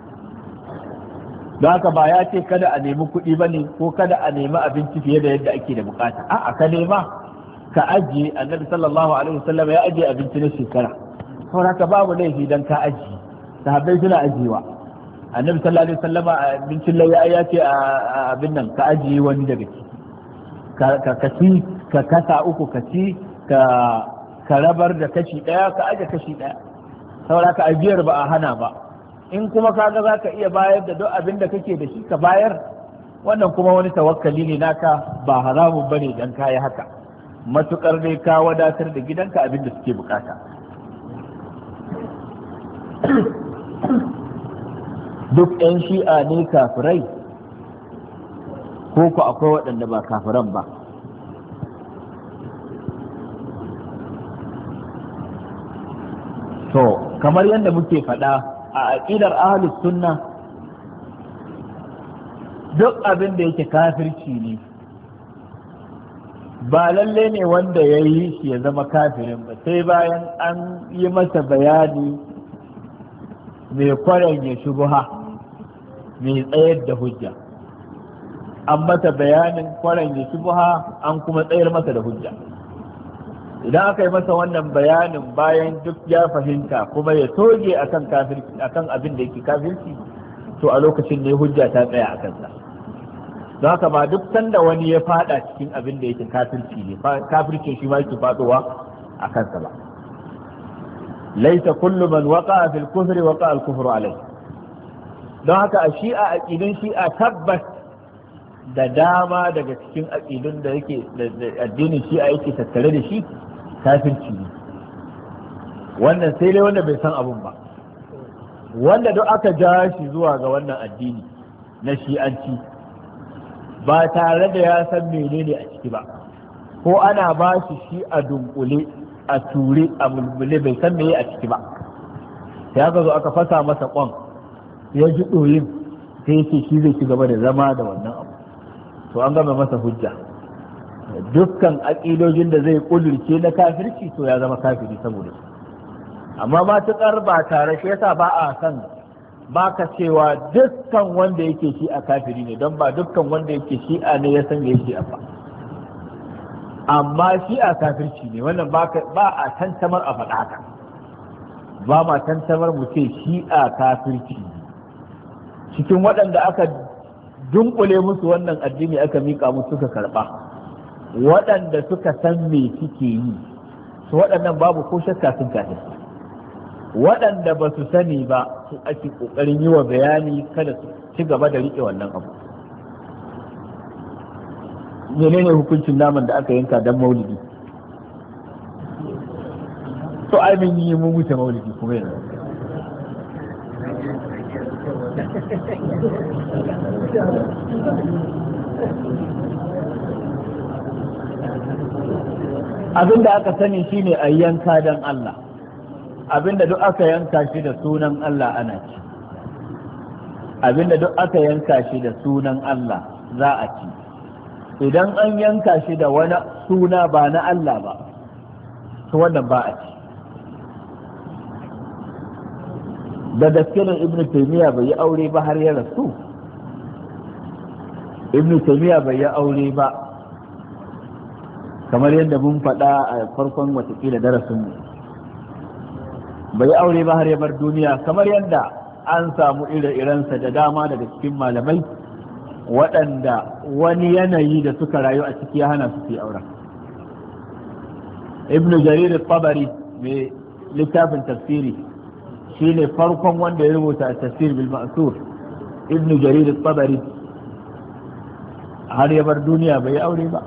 Don haka ba ya ce kada a nemi kuɗi ba ne ko kada a nemi abinci fiye da yadda ake da bukata. A'a, ka nema ka ajiye. Annabi sallallahu alaihi wasallam ya ajiye abinci na shekara, saboda haka babu laifi dan ka ajiye. Sahabbai suna ajiyewa. Annabi sallallahu alaihi wasallam abincin lai ya ce a abin nan ka ajiye wani daga ciki, ka ka ci ka kasa uku ka ci ka ka rabar da kashi daya ka aje kashi daya, saboda ka ajiyar ba a hana ba. In kuma kaga za ka iya bayar da duk abin da kake da shi ka bayar, wannan kuma wani tawakkali ne naka, ba haramun bane dan kayi haka, matukar dai ka wadatar da gidanka abin da suke bukata. duk 'yan shi'a ne kafirai ko ku akwai waɗanda ba kafiran ba? to kamar yadda muke faɗa a aƙidar ahlus sunna duk abin da yake kafirci ne ba lalle ne wanda ya yi shi ya zama kafirin ba sai bayan an yi masa bayani mai kwaranya shubha mai tsayar da hujja, an masa bayanin kwaranya shubha an kuma tsayar masa da hujja. Idan aka yi masa wannan bayanin bayan duk ya fahimta kuma ya toge akan kafirci akan abin da yake kafirci, to a lokacin ne hujja ta tsaya a kansa. Don haka ba duk sanda wani ya fada cikin abin da yake kafirci ne, kafirci shi ma yake fadowa a kansa ba. laisa kullu man waqa'a fil kufri waqa'a al kufru alayhi. Don haka a shi'a aqidun shi'a tabbas da dama daga cikin aqidun da yake addinin shi'a yake tattare da shi kafirci ne. Wannan sai dai wanda bai san abun ba, wanda duk aka ja shi zuwa ga wannan addini na shi'anci ba tare da ya san menene a ciki ba, ko ana ba shi shi a dunkule a ture a mulmule bai san meye a ciki ba, sai aka zo aka fasa masa kwan ya ji ɗoyin sai yake shi zai ci gaba da zama da wannan abu, to an gama masa hujja. Dukkan aƙidojin da zai ƙudurce na kafirci to ya zama kafiri saboda su. Amma matuƙar ba tare, shi yasa ba a san ba ka cewa dukkan wanda yake shi a kafiri ne, don ba dukkan wanda yake shi a ne ya san me yake a ba. Amma shi a kafirci ne, wannan ba a tantamar a faɗa haka, ba ma tantamar mu ce shi a kafirci. Cikin waɗanda aka dunkule musu wannan addini aka miƙa musu suka karɓa, waɗanda suka san me suke yi, su waɗannan babu ko shakka sun kafirci. Waɗanda ba su sani ba su ake ƙoƙarin yi wa bayani kada su ci gaba da riƙe wannan abu. Menene hukuncin naman da aka yanka don maulidi? To ai mun yi mun wuce maulidi kuma yanzu. Abin da aka sani shine a yanka don Allah. Abinda duk aka yanka shi da sunan Allah ana ci, abinda duk aka yanka shi da sunan Allah za a ci. Idan an yanka shi da wani suna ba na Allah ba, to wannan ba a ci. Da gaske ne Ibn Taymiyyah bai yi aure ba har ya rasu. Ibn Taymiyyah bai yi aure ba, kamar yadda mun faɗa a farkon watakila darasinmu. Bai yi aure ba har ya bar duniya, kamar yadda an samu ire-irensa da dama daga cikin malamai waɗanda wani yanayi da suka rayu a ciki ya hana su yi auren. Ibn Jarir al-Tabari mai littafin tafsiri shine farkon wanda ya rubuta a tafsir bil ma'sur. Ibn Jarir al-Tabari har ya bar duniya bai yi aure ba,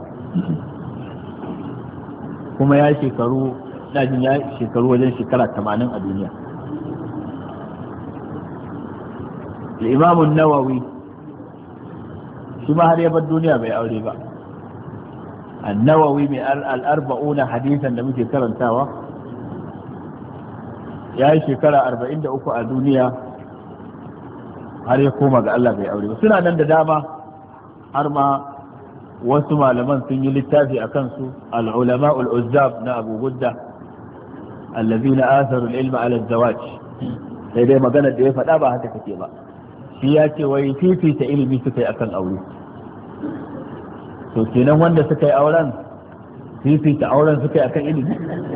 kuma ya shekaru dajin ya shekaru wajen shekara tamanin a duniya. Imam Nawawi shi ma har ya bar duniya bai aure ba. An-Nawawi mai al-arba'una hadisan da muke karantawa ya yi shekara arba'in da uku a duniya har ya koma ga Allah bai aure ba. Suna nan da dama, har ma wasu malaman sun yi littafi a kansu, al-ulama ul-uzzab na Abu Gudda allazina atharu al-ilma ala az-zawaj. Sai dai maganar da ya faɗa ba haka take ba, shi ya ce wai fifita ilimi suka yi akan aure. To kenan wanda suka yi auren fifita auren suka yi akan ilimi.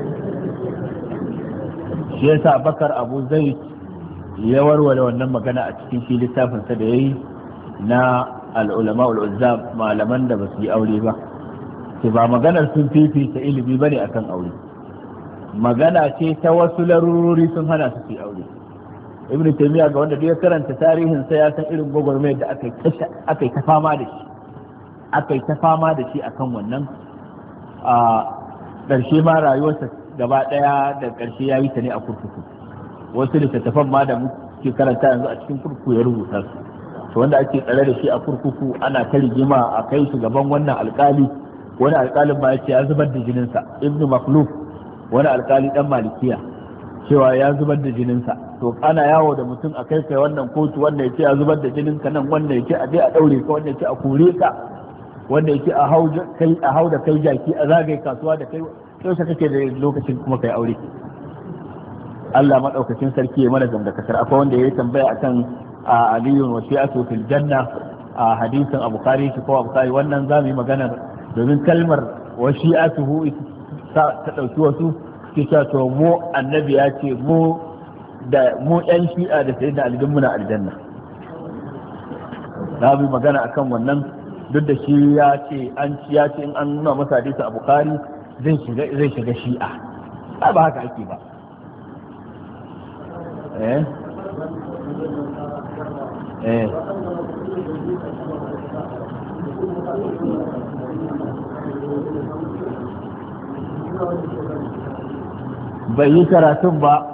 Shi yasa Bakar Abu Zaid ya warware wannan magana a cikin shi littafin sa da yayi na al-ulama ul-uzzab, malaman da ba su yi aure ba. Sai ba maganar sun fifita ilimi bane akan aure, magana ce ta wasu larurori sun hana su su aure. Ibn Taymiyyah ga wanda ya karanta tarihin sa ya san irin gwagwarmayar da aka yi ta fama da shi aka yi ta fama da shi akan wannan. A ƙarshe ma rayuwarsa gaba ɗaya da ƙarshe ya yi ta ne a kurkuku. Wasu littattafan ma da ke karanta yanzu a cikin kurkuku ya rubuta su to wanda ake tsare da shi a kurkuku ana ta rigima a kai shi gaban wannan alkali wani alkalin ma yace ya zubar da jininsa ibnu makhluf wani alkali dan malikiya cewa ya zubar da jininsa to ana yawo da mutum a kai kai wannan kotu wanda yace ya zubar da jininka nan wanda yace a je a daure ka wanda yace a kore ka wanda yace a hau kai a hau da kai jaki a zagaye kasuwa da kai yaushe kake da lokacin kuma kai aure Allah madaukakin sarki ya mana gamda kasar akwai wanda ya tambaya akan aliyun wa shi'atu fil janna a hadisin Abu Bukhari shi ko Abu Bukhari wannan zamu yi magana domin kalmar wa shi'atuhu ta dauki wasu ke cewa to mu annabi ya ce mu da mu yan shi'a da sayyidina Ali dun muna aljanna zamu yi magana akan wannan duk da shi ya ce an ci ya ce in an nuna masa hadisi Abu Bukhari zai shiga zai shiga shi'a ba haka ake ba eh eh bai yi karatun ba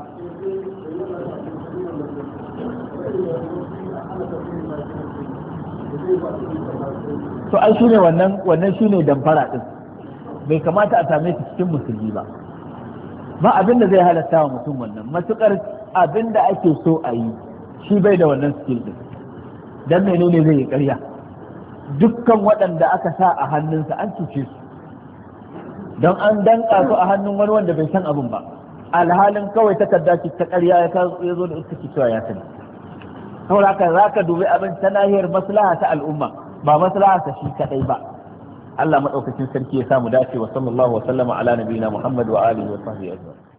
to ai shine wannan wannan shine damfara din bai kamata a same shi cikin musulmi ba ba abin da zai halatta wa mutum wannan matukar abin da ake so a yi shi bai da wannan skill din dan menene zai yi ƙarya dukkan waɗanda aka sa a hannunsa an cuce su don an danka su a hannun wani wanda bai san abin ba alhalin kawai takarda ce ta ƙarya ya zo da ita ce cewa ya sani saboda haka za ka dubi abin ta nahiyar maslaha ta al'umma ba maslaha ta shi kadai ba Allah madaukakin sarki ya samu dace wa sallallahu wa sallama ala nabiyina Muhammad wa alihi wa sahbihi ajma'in